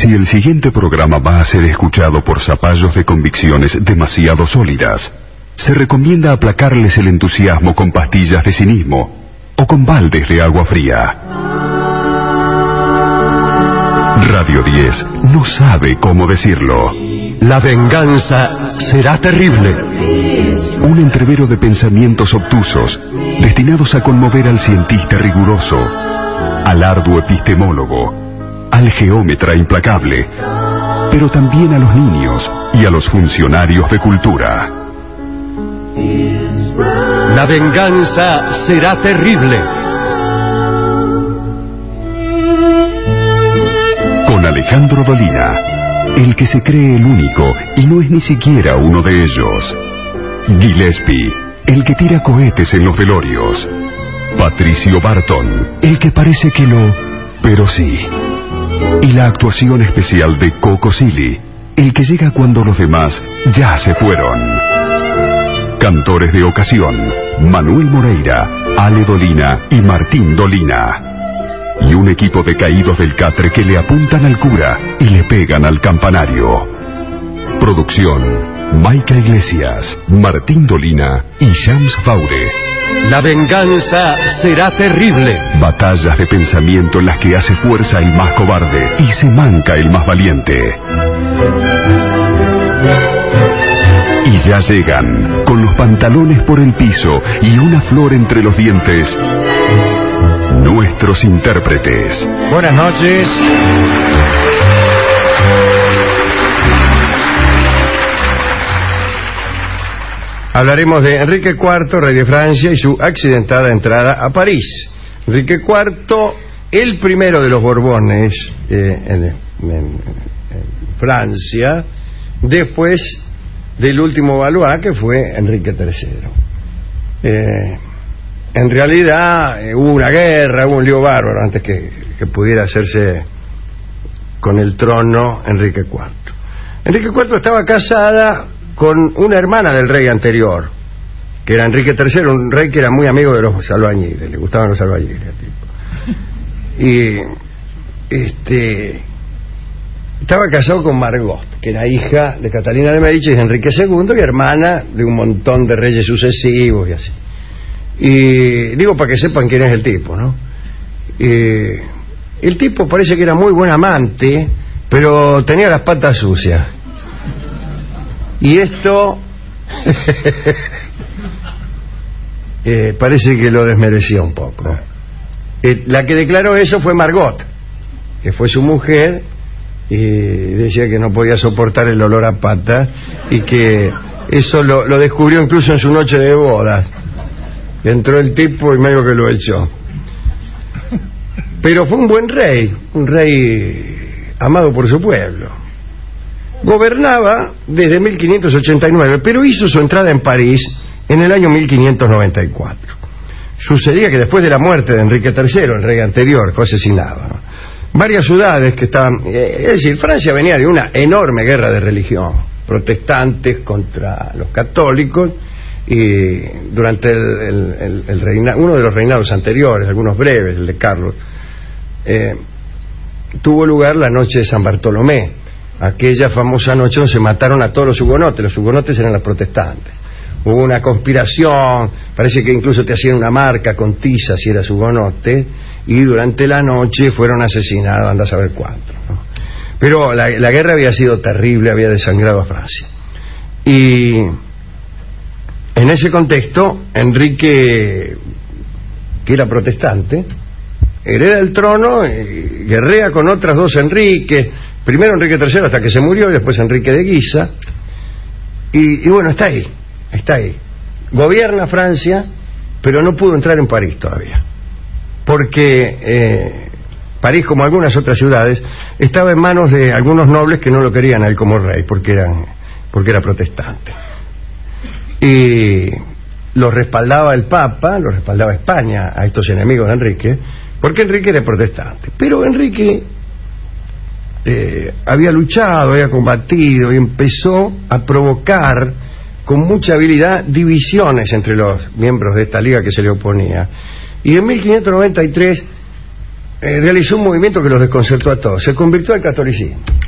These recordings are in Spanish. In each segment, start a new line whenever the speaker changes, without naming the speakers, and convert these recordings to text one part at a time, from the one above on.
Si el siguiente programa va a ser escuchado por zapallos de convicciones demasiado sólidas, se recomienda aplacarles el entusiasmo con pastillas de cinismo o con baldes de agua fría. Radio 10 no sabe cómo decirlo.
La venganza será terrible.
Un entrevero de pensamientos obtusos, destinados a conmover al cientista riguroso, al arduo epistemólogo, al geómetra implacable, pero también a los niños y a los funcionarios de cultura.
La venganza será terrible.
Con Alejandro Dolina, el que se cree el único y no es ni siquiera uno de ellos. Gillespie, el que tira cohetes en los velorios. Patricio Barton, el que parece que no, pero sí. Y la actuación especial de Coco Silly, el que llega cuando los demás ya se fueron. Cantores de ocasión: Manuel Moreira, Ale Dolina y Martín Dolina. Y un equipo de caídos del catre que le apuntan al cura y le pegan al campanario. Producción: Maica Iglesias, Martín Dolina y Shams Faure.
La venganza será terrible.
Batallas de pensamiento en las que hace fuerza el más cobarde y se manca el más valiente. Y ya llegan, con los pantalones por el piso y una flor entre los dientes, nuestros intérpretes.
Buenas noches. Hablaremos de Enrique IV, rey de Francia, y su accidentada entrada a París. Enrique IV, el primero de los Borbones en Francia, después del último Valois, que fue Enrique III. En realidad hubo una guerra, hubo un lío bárbaro antes que pudiera hacerse con el trono Enrique IV. Enrique IV estaba casada con una hermana del rey anterior, que era Enrique III, un rey que era muy amigo de los albañiles, le gustaban los albañiles tipo. Y estaba casado con Margot, que era hija de Catalina de Medici y de Enrique II, y hermana de un montón de reyes sucesivos y así. Y digo para que sepan quién es el tipo, ¿no? El tipo parece que era muy buen amante, pero tenía las patas sucias. Y esto parece que lo desmereció un poco. La que declaró eso fue Margot, que fue su mujer, y decía que no podía soportar el olor a pata, y que eso lo descubrió incluso en su noche de bodas. Entró el tipo y medio que lo echó. Pero fue un buen rey, un rey amado por su pueblo. Gobernaba desde 1589, pero hizo su entrada en París en el año 1594. Sucedía que después de la muerte de Enrique III, el rey anterior, fue asesinado, ¿no? Varias ciudades que estaban... es decir, Francia venía de una enorme guerra de religión, protestantes contra los católicos, y durante uno de los reinados anteriores, algunos breves, el de Carlos, tuvo lugar la noche de San Bartolomé, aquella famosa noche donde se mataron a todos los hugonotes eran los protestantes. Hubo una conspiración, parece que incluso te hacían una marca con tiza si eras hugonote, y durante la noche fueron asesinados, anda a saber cuántos, ¿no? Pero la guerra había sido terrible, había desangrado a Francia. Y en ese contexto, Enrique, que era protestante, hereda el trono y guerrea con otras dos Enriques. Primero Enrique III hasta que se murió, y después Enrique de Guisa. Y bueno, está ahí. Gobierna Francia, pero no pudo entrar en París todavía. Porque París, como algunas otras ciudades, estaba en manos de algunos nobles que no lo querían a él como rey, porque era protestante. Y lo respaldaba el Papa, lo respaldaba España a estos enemigos de Enrique, porque Enrique era protestante. Pero Enrique había luchado, había combatido y empezó a provocar con mucha habilidad divisiones entre los miembros de esta liga que se le oponía. Y en 1593 realizó un movimiento que los desconcertó a todos. Se convirtió al catolicismo.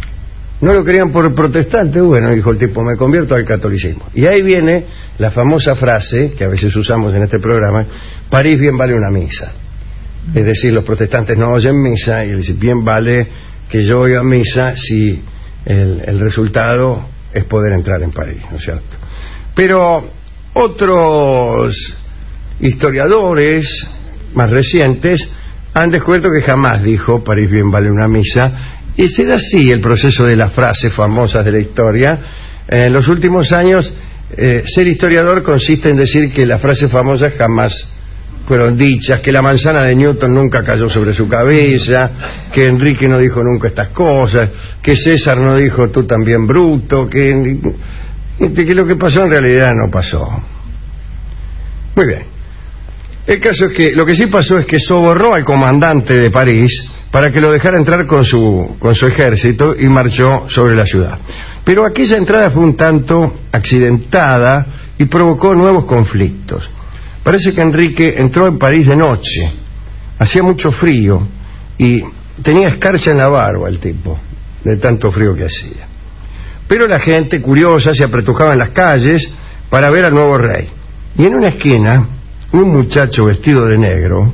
No lo querían por protestante. Bueno, dijo el tipo, me convierto al catolicismo. Y ahí viene la famosa frase que a veces usamos en este programa: París bien vale una misa. Es decir, los protestantes no oyen misa, y dice, bien vale que yo oiga misa si el resultado es poder entrar en París, ¿no es cierto? Pero otros historiadores más recientes han descubierto que jamás dijo París bien vale una misa. Y será así el proceso de las frases famosas de la historia. En los últimos años, ser historiador consiste en decir que las frases famosas jamás fueron dichas, que la manzana de Newton nunca cayó sobre su cabeza, que Enrique no dijo nunca estas cosas, que César no dijo tú también bruto, que lo que pasó en realidad no pasó. Muy bien. El caso es que lo que sí pasó es que sobornó al comandante de París para que lo dejara entrar con su ejército, y marchó sobre la ciudad. Pero aquella entrada fue un tanto accidentada y provocó nuevos conflictos. Parece que Enrique entró en París de noche, hacía mucho frío y tenía escarcha en la barba el tipo, de tanto frío que hacía. Pero la gente curiosa se apretujaba en las calles para ver al nuevo rey. Y en una esquina, un muchacho vestido de negro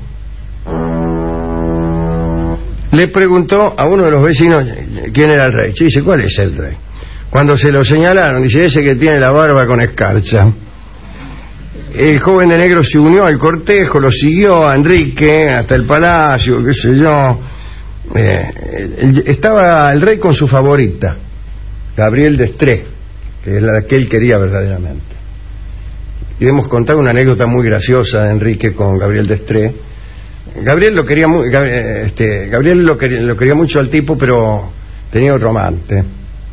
le preguntó a uno de los vecinos quién era el rey. Sí, dice, ¿cuál es el rey? Cuando se lo señalaron, dice, ese que tiene la barba con escarcha. El joven de negro se unió al cortejo, lo siguió a Enrique hasta el palacio, qué sé yo. Estaba el rey con su favorita, Gabrielle d'Estrées, que es la que él quería verdaderamente. Y hemos contado una anécdota muy graciosa de Enrique con Gabrielle d'Estrées. Gabriel lo quería lo quería mucho al tipo, pero tenía otro amante.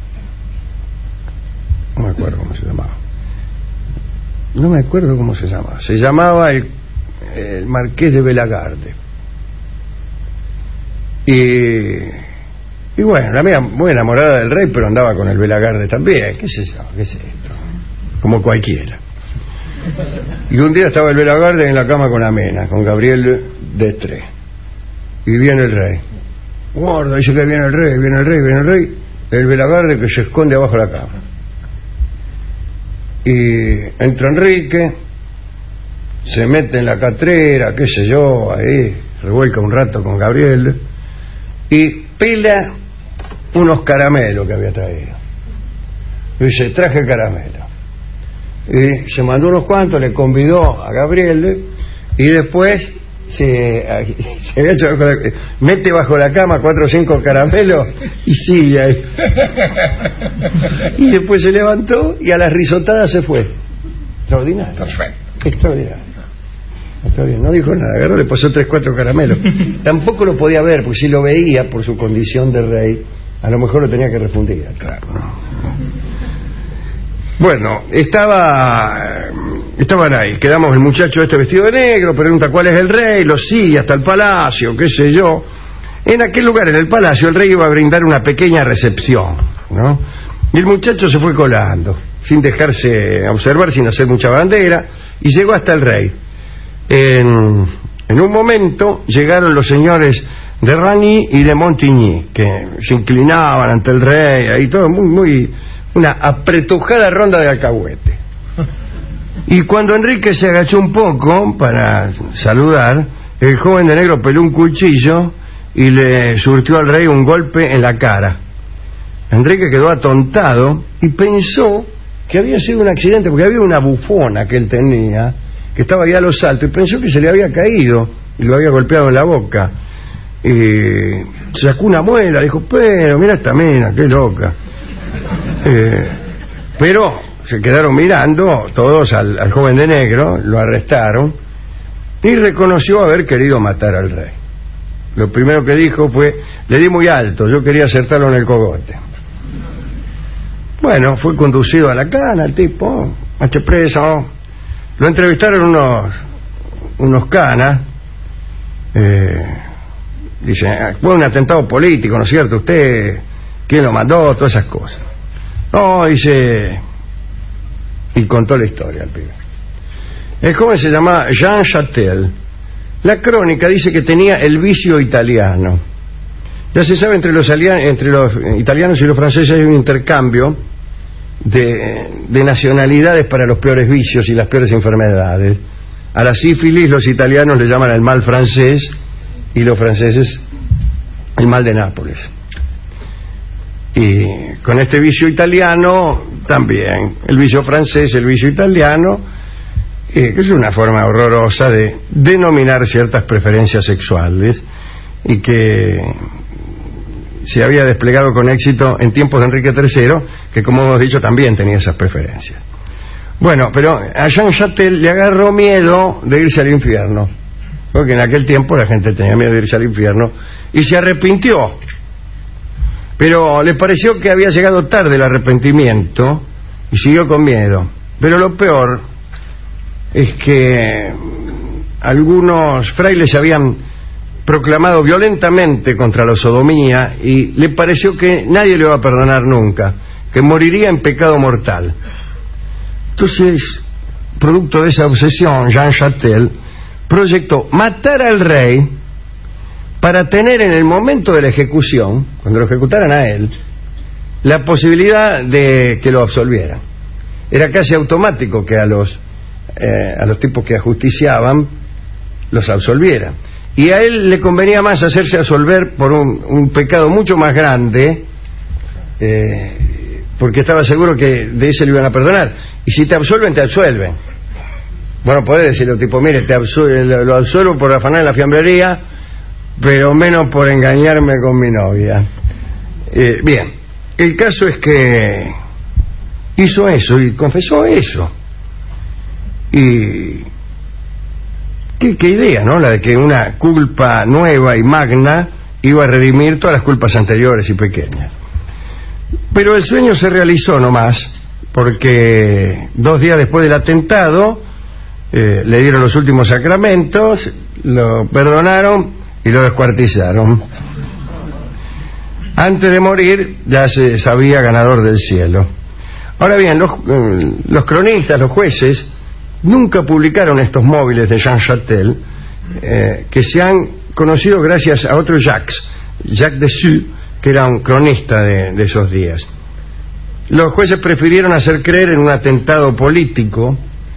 No me acuerdo cómo se llamaba. Se llamaba el Marqués de Belagarde. Y bueno, la mía muy enamorada del rey, pero andaba con el Belagarde también. ¿Qué sé yo? ¿Qué es esto? Como cualquiera. Y un día estaba el Belagarde en la cama con Amena, con Gabrielle d'Estrées. Y viene el rey. Guarda, dice que viene el rey. El Belagarde que se esconde abajo de la cama. Y entra Enrique, se mete en la catrera, qué sé yo, ahí, revuelca un rato con Gabrielle, y pela unos caramelos que había traído. Y dice, traje caramelo. Y se mandó unos cuantos, le convidó a Gabrielle, y después se había hecho mete bajo la cama 4 o 5 caramelos y sigue ahí. Y después se levantó y a las risotadas se fue. Extraordinario.
Perfecto.
Extraordinario. No dijo nada, agarró, le pasó 3 o 4 caramelos. Tampoco lo podía ver, porque si lo veía por su condición de rey, a lo mejor lo tenía que refundir. Claro. Bueno, estaban ahí, quedamos el muchacho este vestido de negro, pregunta cuál es el rey, lo sigue hasta el palacio, qué sé yo. En aquel lugar, en el palacio, el rey iba a brindar una pequeña recepción, ¿no? Y el muchacho se fue colando, sin dejarse observar, sin hacer mucha bandera, y llegó hasta el rey. En un momento llegaron los señores de Ragny y de Montigny, que se inclinaban ante el rey, ahí todo muy una apretujada ronda de alcahuete. Y cuando Enrique se agachó un poco para saludar, el joven de negro peló un cuchillo y le surtió al rey un golpe en la cara. Enrique quedó atontado y pensó que había sido un accidente, porque había una bufona que él tenía, que estaba ahí a lo alto, y pensó que se le había caído y lo había golpeado en la boca. Y sacó una muela, dijo, pero mira esta mina, qué loca. Pero se quedaron mirando todos al joven de negro, lo arrestaron y reconoció haber querido matar al rey. Lo primero que dijo fue, le di muy alto, yo quería acertarlo en el cogote. Bueno, fue conducido a la cana el tipo, hecho preso. Lo entrevistaron unos canas. Dice, fue un atentado político, ¿no es cierto? Usted, ¿quién lo mandó? Todas esas cosas. No, dice, y contó la historia al pibe. El joven se llamaba Jean Chatel. La crónica dice que tenía el vicio italiano. Ya se sabe, entre los italianos y los franceses hay un intercambio de nacionalidades para los peores vicios y las peores enfermedades. A la sífilis los italianos le llaman el mal francés y los franceses el mal de Nápoles. Y con este vicio italiano también, el vicio francés, el vicio italiano, que es una forma horrorosa de denominar ciertas preferencias sexuales y que se había desplegado con éxito en tiempos de Enrique III, que como hemos dicho también tenía esas preferencias. Bueno, pero a Jean Châtel le agarró miedo de irse al infierno, porque en aquel tiempo la gente tenía miedo de irse al infierno, y se arrepintió. Pero le pareció que había llegado tarde el arrepentimiento y siguió con miedo. Pero lo peor es que algunos frailes se habían proclamado violentamente contra la sodomía y le pareció que nadie le iba a perdonar nunca, que moriría en pecado mortal. Entonces, producto de esa obsesión, Jean Châtel proyectó matar al rey para tener en el momento de la ejecución, cuando lo ejecutaran a él, la posibilidad de que lo absolvieran. Era casi automático que a los tipos que ajusticiaban los absolvieran. Y a él le convenía más hacerse absolver por un pecado mucho más grande, porque estaba seguro que de ese le iban a perdonar. Y si te absuelven, te absuelven. Bueno, podés decirle al tipo, mire, lo absuelvo por afanar en la fiambrería, pero menos por engañarme con mi novia. Bien, el caso es que hizo eso y confesó eso. Y qué idea, ¿no? La de que una culpa nueva y magna iba a redimir todas las culpas anteriores y pequeñas. Pero el sueño se realizó nomás, porque 2 días después del atentado le dieron los últimos sacramentos, lo perdonaron y lo descuartizaron. Antes de morir ya se sabía ganador del cielo. Ahora bien, los cronistas, los jueces, nunca publicaron estos móviles de Jean Châtel, que se han conocido gracias a otro Jacques Dessus, que era un cronista de esos días. Los jueces prefirieron hacer creer en un atentado político.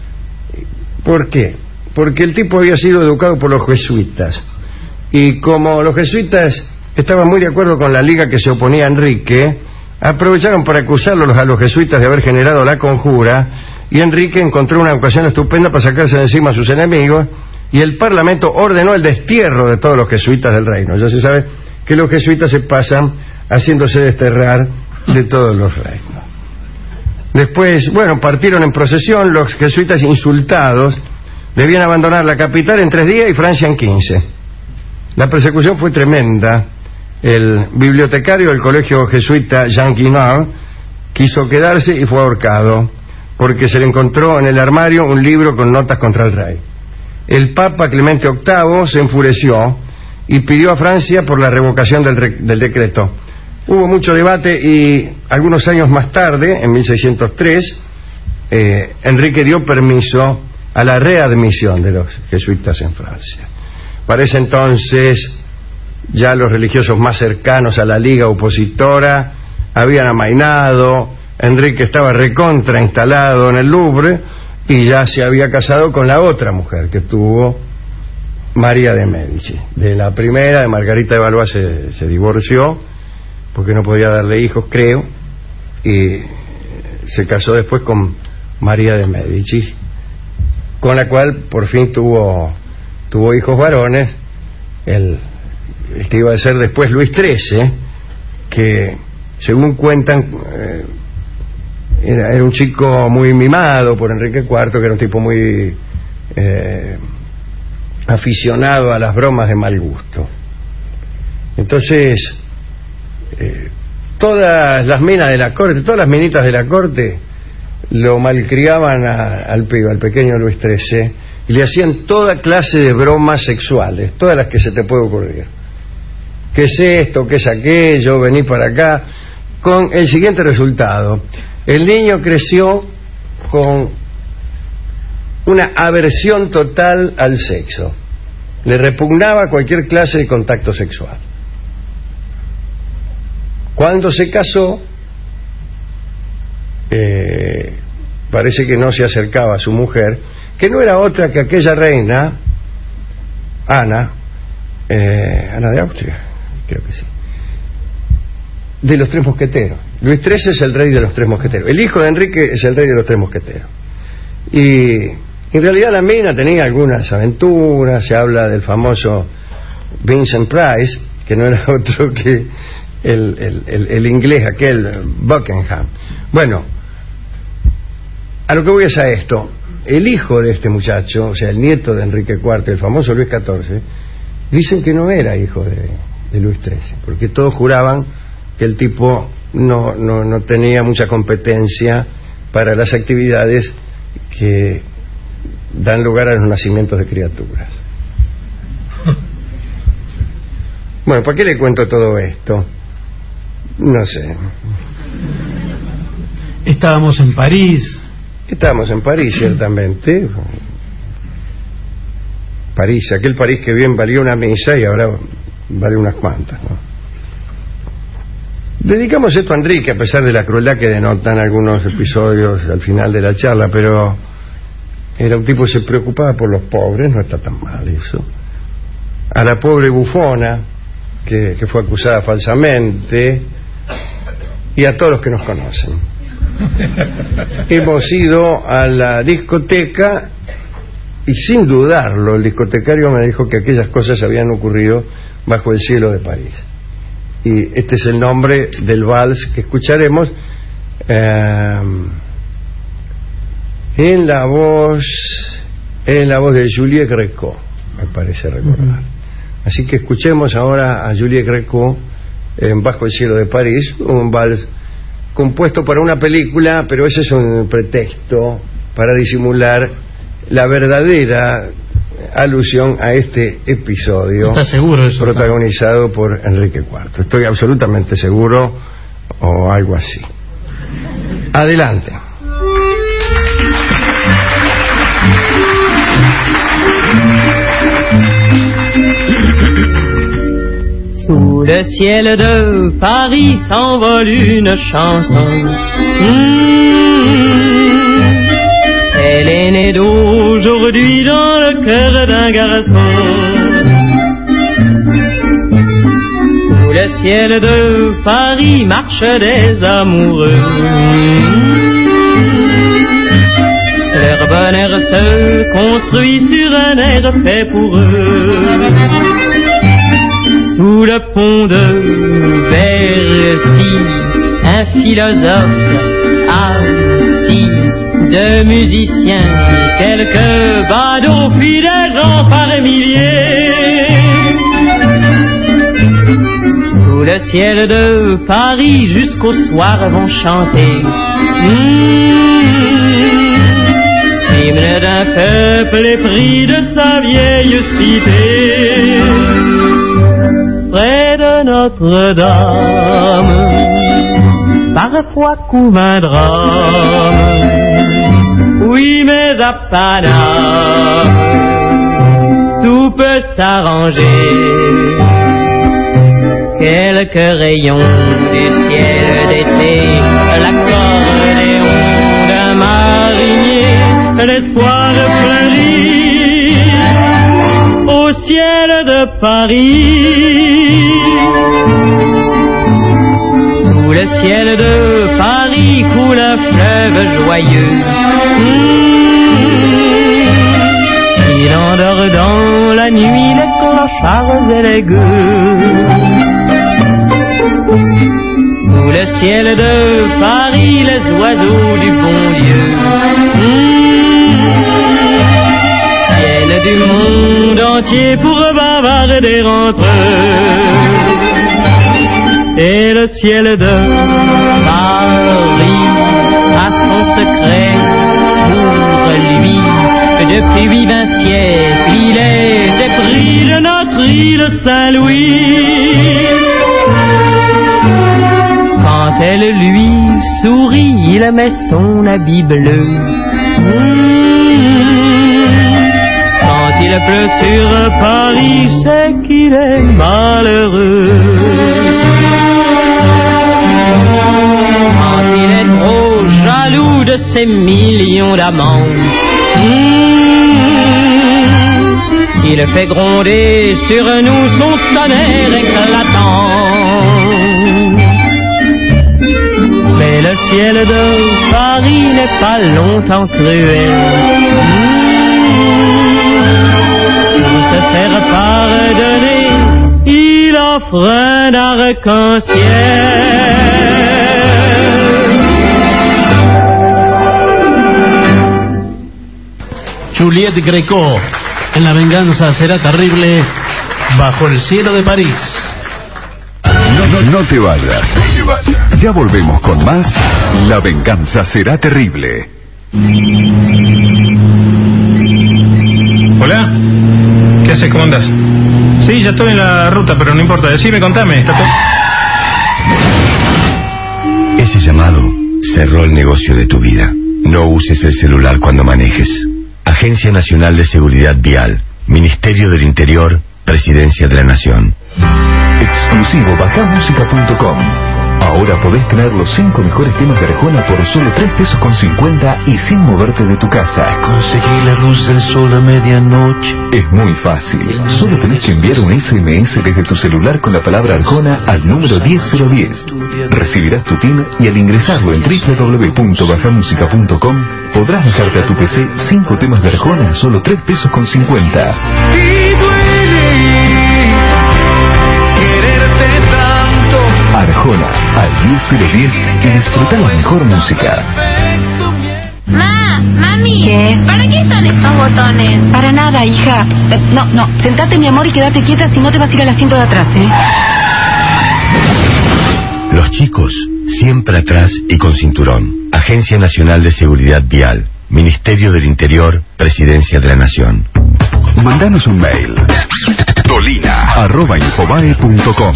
¿Por qué? Porque el tipo había sido educado por los jesuitas, y como los jesuitas estaban muy de acuerdo con la liga que se oponía a Enrique, aprovecharon para acusarlos a los jesuitas de haber generado la conjura, y Enrique encontró una ocasión estupenda para sacarse de encima a sus enemigos, y el Parlamento ordenó el destierro de todos los jesuitas del reino. Ya se sabe que los jesuitas se pasan haciéndose desterrar de todos los reinos. Después, bueno, partieron en procesión. Los jesuitas insultados debían abandonar la capital en 3 días y Francia en 15. La persecución fue tremenda. El bibliotecario del colegio jesuita Jean Guinard quiso quedarse y fue ahorcado, porque se le encontró en el armario un libro con notas contra el rey. El Papa Clemente VIII se enfureció y pidió a Francia por la revocación del decreto. Hubo mucho debate y algunos años más tarde, en 1603, Enrique dio permiso a la readmisión de los jesuitas en Francia. Para ese entonces, ya los religiosos más cercanos a la liga opositora habían amainado. Enrique estaba recontra instalado en el Louvre y ya se había casado con la otra mujer que tuvo, María de Médici. De la primera, de Margarita de Valois, se divorció porque no podía darle hijos, creo, y se casó después con María de Médici, con la cual por fin tuvo hijos varones, el que iba a ser después Luis XIII, que según cuentan era un chico muy mimado por Enrique IV, que era un tipo muy aficionado a las bromas de mal gusto. Entonces todas las minas de la corte, todas las minitas de la corte lo malcriaban al pequeño Luis XIII, y le hacían toda clase de bromas sexuales, todas las que se te puede ocurrir. ¿Qué es esto? ¿Qué es aquello? Vení para acá. Con el siguiente resultado: el niño creció con una aversión total al sexo. Le repugnaba cualquier clase de contacto sexual. Cuando se casó, parece que no se acercaba a su mujer, que no era otra que aquella reina, Ana de Austria, creo que sí, de los Tres Mosqueteros. Luis XIII es el rey de los Tres Mosqueteros. El hijo de Enrique es el rey de los Tres Mosqueteros. Y en realidad la mina tenía algunas aventuras. Se habla del famoso Vincent Price, que no era otro que el inglés aquel, Buckingham. Bueno, a lo que voy es a esto. El hijo de este muchacho, o sea, el nieto de Enrique IV, el famoso Luis XIV, dicen que no era hijo de Luis XIII, porque todos juraban que el tipo no tenía mucha competencia para las actividades que dan lugar a los nacimientos de criaturas. Bueno, ¿para qué le cuento todo esto? No sé.
Estábamos en París, ciertamente. París, aquel París que bien valía una misa y ahora vale unas cuantas, ¿no? Dedicamos esto a Enrique, a pesar de la crueldad que denotan algunos episodios al final de la charla, pero era un tipo que se preocupaba por los pobres, no está tan mal eso. A la pobre bufona, que fue acusada falsamente, y a todos los que nos conocen. Hemos ido a la discoteca y sin dudarlo el discotecario me dijo que aquellas cosas habían ocurrido bajo el cielo de París. Y este es el nombre del vals que escucharemos en la voz de Juliette Gréco, me parece recordar. Así que escuchemos ahora a Juliette Gréco en Bajo el cielo de París, un vals compuesto para una película, pero ese es un pretexto para disimular la verdadera alusión a este episodio.
¿Estás seguro de eso?
Protagonizado por Enrique IV. Estoy absolutamente seguro, o algo así. Adelante.
Sous le ciel de Paris s'envole une chanson. Elle est née d'aujourd'hui dans le cœur d'un garçon. Sous le ciel de Paris marchent des amoureux. Leur bonheur se construit sur un air fait pour eux. Sous le pont de Bercy, un philosophe assis, deux musiciens, quelques badauds, puis des gens par milliers. Sous le ciel de Paris, jusqu'au soir vont chanter l'hymne d'un peuple épris de sa vieille cité. Près de Notre-Dame, parfois couve un drame. Oui, mais à Paname, tout peut s'arranger. Quelques rayons du ciel d'été, l'accordéon d'un marinier, l'espoir fleurit au ciel de Paris. Sous le ciel de Paris coule un fleuve joyeux. Il endort dans la nuit les clochards et les gueux. Sous le ciel de Paris les oiseaux du bon Dieu viennent du monde entier pour bavarder entre eux. Et le ciel de Paris a son secret pour lui. Depuis 20 siècles, il est épris de notre île Saint-Louis. Quand elle lui sourit, il met son habit bleu. Quand il pleut sur Paris, c'est qu'il est malheureux. ses millions d'amants. Il fait gronder sur nous son tonnerre éclatant. Mais le ciel de Paris n'est pas longtemps cruel. Pour se faire pardonner, il offre un arc-en-ciel.
Juliette Gréco, en La venganza será terrible, bajo el cielo de París.
No te vayas. Ya volvemos con más. La venganza será terrible.
Hola. ¿Qué haces? ¿Cómo andas? Sí, ya estoy en la ruta, pero no importa. Decime, contame. ¿Está todo?
Ese llamado cerró el negocio de tu vida. No uses el celular cuando manejes. Agencia Nacional de Seguridad Vial, Ministerio del Interior, Presidencia de la Nación.
Exclusivo bajamusica.com. Ahora podés tener los 5 mejores temas de Arjona por solo 3 pesos con 50 y sin moverte de tu casa.
Conseguí la luz del sol a medianoche.
Es muy fácil. Solo tenés que enviar un SMS desde tu celular con la palabra Arjona al número 10010. Recibirás tu PIN y al ingresarlo en www.bajamusica.com podrás bajarte a tu PC 5 temas de Arjona a solo 3 pesos con 50. Arjona, al 10010 y disfrutar la mejor música.
Mami,
¿qué?
¿Para qué son estos botones?
Para nada, hija. No, sentate, mi amor, y quédate quieta, si no te vas a ir al asiento de atrás, ¿eh?
Los chicos, siempre atrás y con cinturón. Agencia Nacional de Seguridad Vial, Ministerio del Interior, Presidencia de la Nación.
Mandanos un mail. dolina@infobae.com.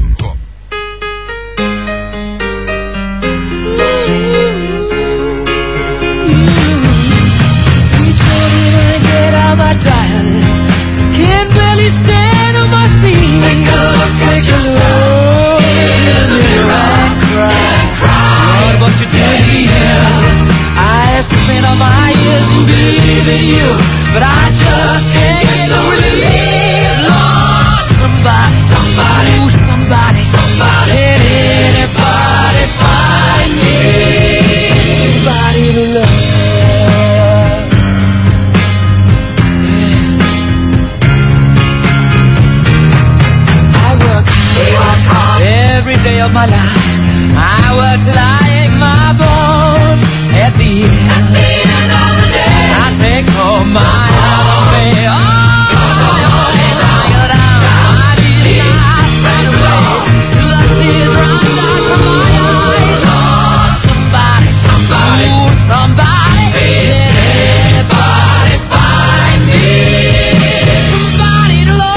Can't barely stand on my feet. Take a look at yourself in the mirror and cry. Lord, what you did here. I spent all my years in believing you, but I just can't get no relief. Lord, somebody, ooh, somebody, can anybody find me? Somebody to love. Every day of my life, I work till I ache my bones. At the end of the day, I take home my holiday. Oh, somebody, anybody find me? Somebody to love.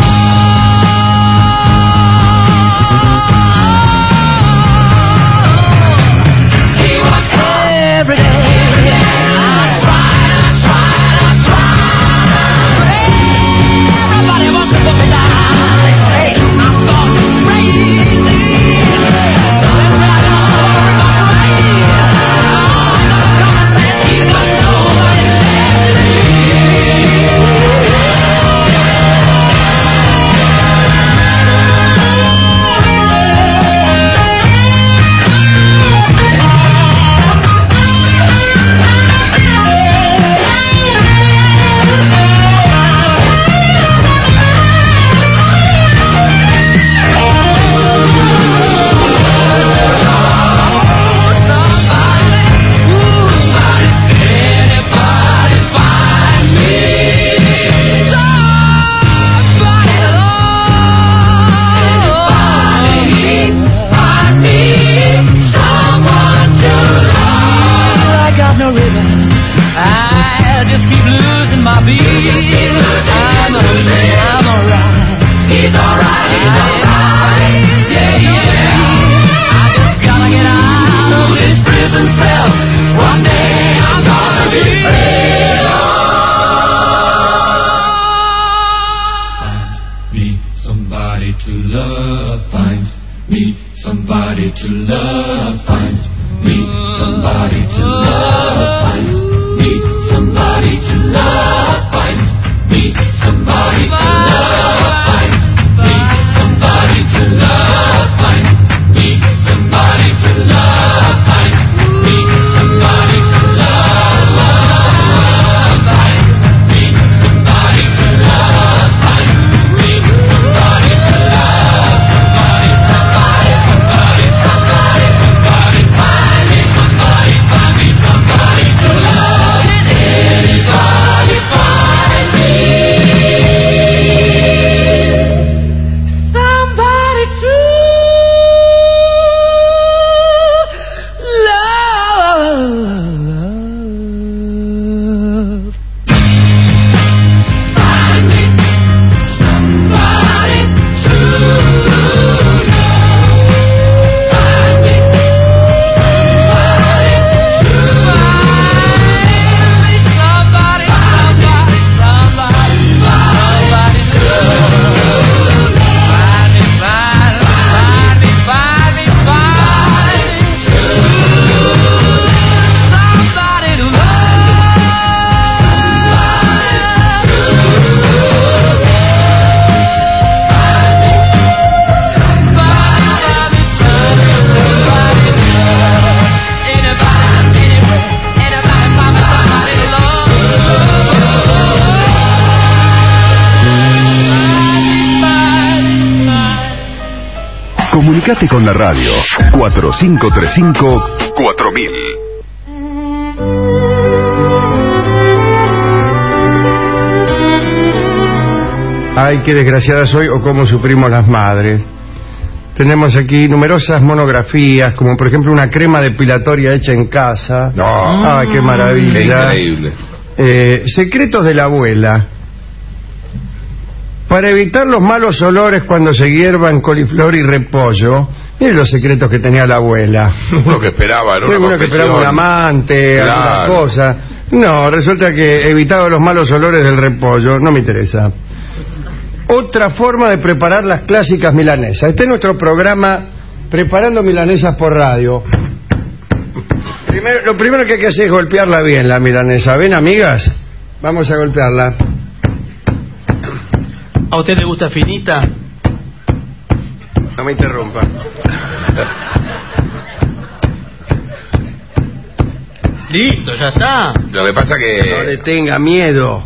somebody to love, find me somebody to love.
Comunicate con la radio. 4535-4000.
Ay, qué desgraciada soy, o cómo sufrimos las madres. Tenemos aquí numerosas monografías, como por ejemplo una crema depilatoria hecha en casa.
No.
Ay, qué maravilla.
Qué increíble.
Secretos de la abuela. Para evitar los malos olores cuando se hiervan coliflor y repollo. Miren los secretos que tenía la abuela.
Uno que esperaba, ¿no?
Uno que esperaba un amante,
Claro.
alguna cosa. No, resulta que evitado los malos olores del repollo, no me interesa. Otra forma de preparar las clásicas milanesas. Este es nuestro programa Preparando Milanesas por Radio. Lo primero que hay que hacer es golpearla bien, la milanesa. ¿Ven, amigas? Vamos a golpearla.
¿A usted le gusta finita?
No me interrumpa.
Listo, ya está.
Lo que pasa que
No le tenga miedo.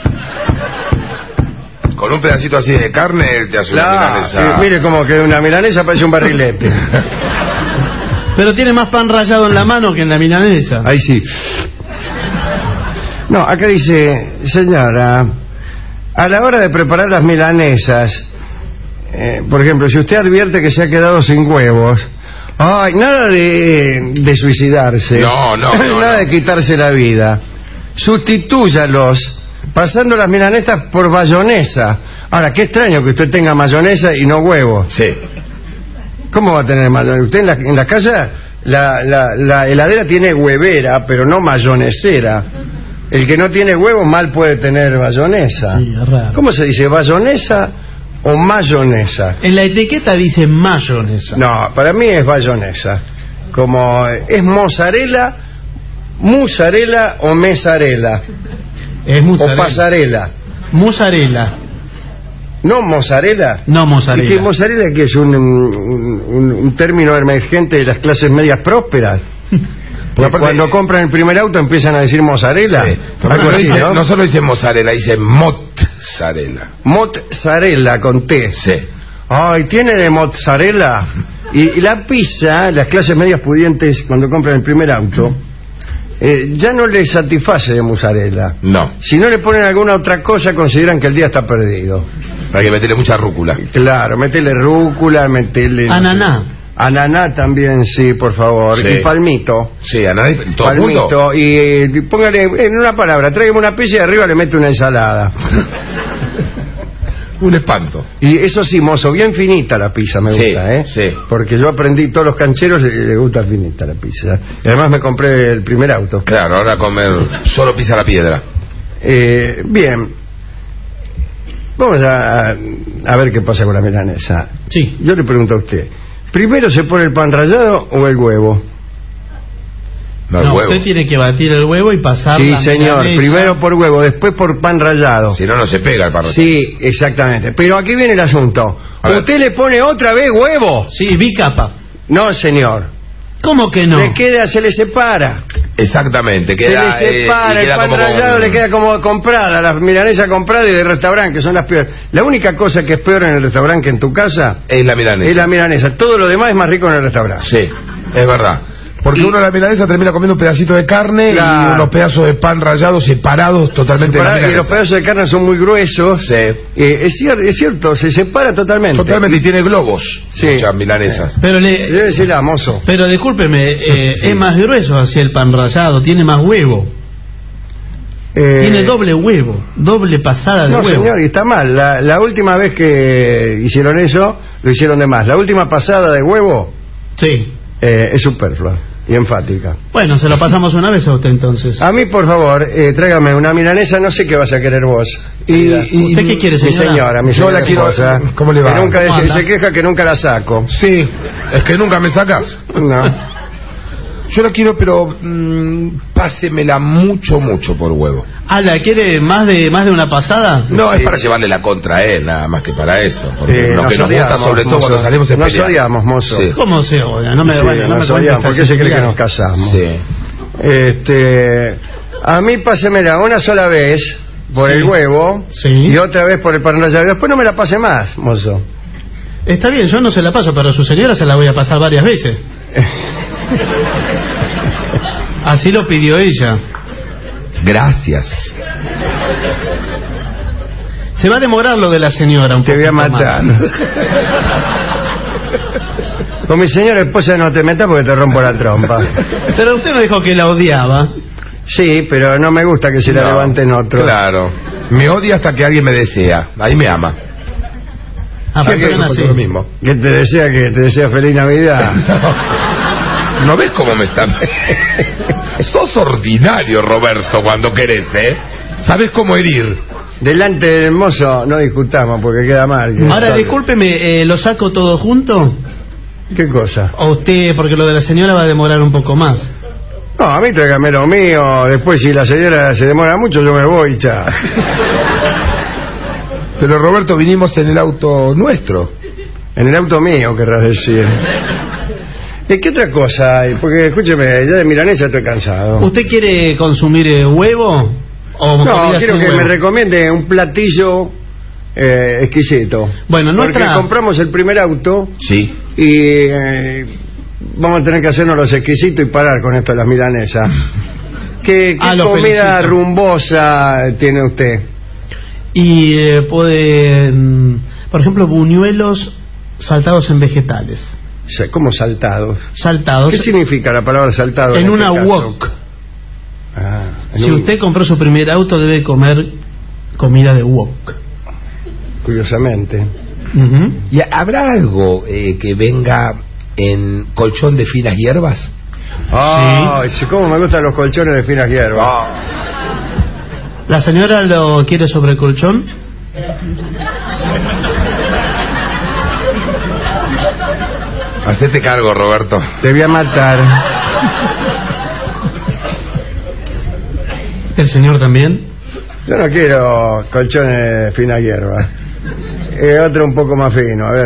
con un pedacito así de carne te hace una milanesa.
Mire como que una milanesa parece un barrilete.
Pero tiene más pan rallado en la mano que en la milanesa.
Ahí sí. No, acá dice, señora, a la hora de preparar las milanesas, por ejemplo, si usted advierte que se ha quedado sin huevos, ay, nada de suicidarse.
No.
Nada de quitarse la vida. Sustitúyalos pasando las milanesas por mayonesa. Ahora, qué extraño que usted tenga mayonesa y no huevos.
Sí.
¿Cómo va a tener mayonesa? Usted en la casa, la heladera tiene huevera, pero no mayonesera. El que no tiene huevos mal puede tener mayonesa.
Sí, es raro.
¿Cómo se dice? ¿Mayonesa o mayonesa?
En la etiqueta dice mayonesa.
No, para mí es mayonesa. Como es mozzarella, musarela o mesarela.
Es
O
mozzarella.
pasarela.
Mozzarella.
¿No mozzarella?
No mozzarella.
¿Y qué mozzarella que es un término emergente de las clases medias prósperas? Porque cuando compran el primer auto empiezan a decir mozzarella.
Sí.
Algo así,
no
¿no?
solo dice mozzarella, dice mozzarella.
Mozzarella con T.
Sí.
Ay, tiene de mozzarella. Y la pizza, las clases medias pudientes cuando compran el primer auto, ya no les satisface de mozzarella.
No.
Si no le ponen alguna otra cosa, consideran que el día está perdido.
Hay que meterle mucha rúcula.
Claro, metele rúcula, metele...
Ananá.
Ananá también, sí, por favor.
Sí.
Y palmito.
Sí, a nadie, todo el mundo.
Palmito. Y póngale, en una palabra, tráigame una pizza y arriba le mete una ensalada.
Un espanto.
Y eso sí, mozo, bien finita la pizza me
Sí,
gusta, ¿eh?
sí.
Porque yo aprendí, todos los cancheros les gusta finita la pizza. Y además me compré el primer auto.
Claro, ahora comer solo pisa la piedra.
Bien. Vamos a ver qué pasa con la milanesa.
Sí.
Yo le pregunto a usted, ¿primero se pone el pan rallado o el huevo?
No, el
No,
huevo.
usted tiene que batir el huevo y pasar
Sí,
la
señor,
milanesa.
primero por huevo, después por pan rallado.
Si no, no se pega el parro.
Sí, exactamente. Pero aquí viene el asunto.
A ver.
¿Usted le pone otra vez huevo?
Sí, bicapa.
No, señor.
¿Cómo que no?
Se le separa.
Exactamente.
Se
Queda,
le separa,
y
el
queda
pan
como
rallado le queda como comprada, la milanesa comprada y de restaurante, que son las peores. La única cosa que es peor en el restaurante que en tu casa
Es la milanesa.
es la milanesa. Todo lo demás es más rico en el restaurante.
Sí, es verdad. Porque uno en la milanesa termina comiendo un pedacito de carne
Claro.
y unos pedazos de pan rallado separados totalmente de la
Separada, y los
milanesa.
pedazos de carne son muy gruesos.
Sí.
Es cierto, se separa totalmente.
Totalmente, y tiene globos.
Sí.
Muchas milanesas.
Pero
Debe decirle mozo.
Pero discúlpeme, es más grueso hacia el pan rallado, tiene más huevo. Tiene doble huevo, doble pasada de
No,
huevo.
señor, y está mal. La última vez que hicieron eso, lo hicieron de más. La última pasada de huevo
Sí.
es superflua y enfática.
Bueno, se lo pasamos una vez a usted entonces.
A mí, por favor, tráigame una milanesa, no sé qué vas a querer vos.
¿Usted qué quiere,
Mi
señora?
señora, mi
Yo
señora
la quiero.
esposa,
¿Cómo le va?
que nunca
¿Cómo anda?
se queja que nunca la saco.
Sí, es que nunca me sacas.
No.
Yo la quiero, pero pásemela mucho, mucho por huevo.
Ah, ¿la quiere más de una pasada?
No,
Sí.
es para llevarle la contra a él, nada más que para eso. Porque lo
Nos
que nos gusta,
odiamos,
sobre todo
mozo.
cuando salimos, es
Nos
pelear.
odiamos, mozo.
Sí.
¿Cómo se odia? No me,
Sí,
bueno, no me
nos
cuente
odiamos. ¿Por qué
estas
se cree que nos
intimidades.
casamos?
Sí.
A mí pásemela una sola vez por
Sí.
el huevo
Sí.
y otra vez por el pan rallado. Después no me la pase más, mozo.
Está bien, yo no se la paso, pero a su señora se la voy a pasar varias veces. Así lo pidió ella.
Gracias.
Se va a demorar lo de la señora un poco.
Te voy a matar. Con mi señora esposa no te metas porque te rompo la trompa.
Pero usted me dijo que la odiaba.
Sí, pero no me gusta que se la levanten otros.
Claro. Me odia hasta que alguien me desea. Ahí me ama.
Ah,
Sí,
pero
que
no así.
lo mismo.
Que te desea feliz Navidad.
¿No ves cómo me están? Sos ordinario, Roberto, cuando querés, ¿eh? ¿Sabes cómo herir?
Delante del mozo no discutamos porque queda mal.
Ahora, discúlpeme, ¿lo saco todo junto?
¿Qué cosa?
¿O usted, porque lo de la señora va a demorar un poco más?
No, a mí tráigame lo mío. Después, si la señora se demora mucho, yo me voy, ya.
Pero, Roberto, vinimos en el auto nuestro.
En el auto mío, querrás decir. ¿Y qué otra cosa hay? Porque, escúcheme, ya de milanesa estoy cansado.
¿Usted quiere consumir huevo? ¿O
No,
comida
quiero
sin
que
huevo?
me recomiende un platillo exquisito.
Bueno,
porque compramos el primer auto.
Sí.
Y vamos a tener que hacernos los exquisitos y parar con esto de las milanesas. ¿Qué
lo
comida
felicito.
rumbosa tiene usted?
Y puede, por ejemplo, buñuelos saltados en vegetales.
¿Cómo saltados?
Saltados.
¿Qué significa la palabra saltado?
En una
este caso?
wok. Si
un...
usted compró su primer auto, debe comer comida de wok.
Curiosamente.
¿Y habrá algo que venga en colchón de finas hierbas?
Sí. ¿Cómo me gustan los colchones de finas hierbas?
¿La señora lo quiere sobre colchón?
Hacete cargo, Roberto.
Te voy a matar.
¿El señor también?
Yo no quiero colchones de finas hierbas. Otro un poco más fino, a ver.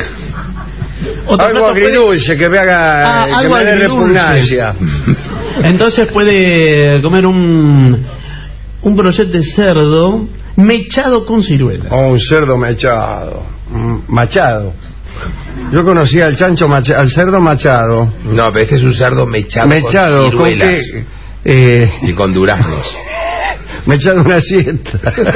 Algo agridulce que me haga que
algo
me dé
agridulce.
repugnancia.
Entonces puede comer un brochet de cerdo mechado con ciruelas.
O un cerdo mechado. Machado. Yo conocía al chancho al cerdo machado.
No, pero este es un cerdo mechado con
¿con
ciruelas
qué?
y con duraznos.
Mechado una siesta.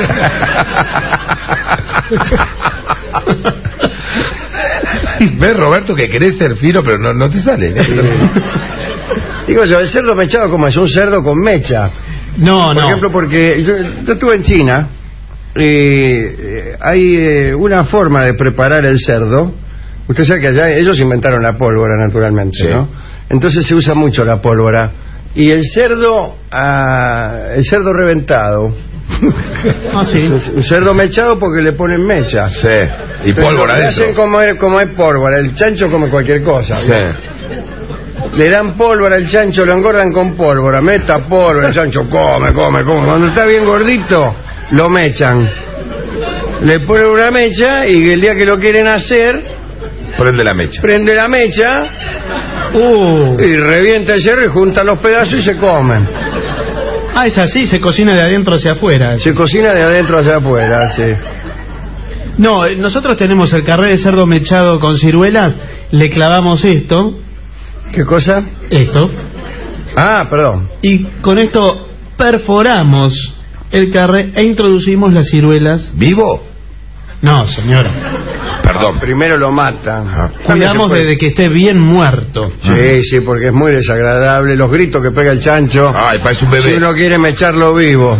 ¿Ves, Roberto, que querés ser fino, pero no te sale?
Digo yo, el cerdo mechado, ¿cómo es? Un cerdo con mecha.
No.
Por ejemplo, porque yo estuve en China y hay una forma de preparar el cerdo. Usted sabe que allá ellos inventaron la pólvora, naturalmente,
sí,
¿no? Entonces se usa mucho la pólvora. Y el cerdo reventado.
Sí.
Un cerdo mechado porque le ponen mecha.
Sí. Y pólvora
le
adentro.
hacen como es pólvora. El chancho come cualquier cosa.
Sí.
Le dan pólvora al chancho, lo engordan con pólvora. Meta pólvora, el chancho come. Cuando está bien gordito, lo mechan. Le ponen una mecha y el día que lo quieren hacer,
prende la mecha.
Prende la mecha y revienta el cerdo y junta los pedazos y se comen.
Ah, es así, se cocina de adentro hacia afuera.
Se cocina de adentro hacia afuera, sí.
No, nosotros tenemos el carré de cerdo mechado con ciruelas, le clavamos esto.
¿Qué cosa?
Esto.
Ah, perdón.
Y con esto perforamos el carré e introducimos las ciruelas.
¿Vivo?
No, señora.
Perdón.
Primero lo matan.
Cuidamos de que esté bien muerto.
Sí, porque es muy desagradable. Los gritos que pega el chancho.
Ay, parece un bebé.
Si uno quiere mecharlo vivo.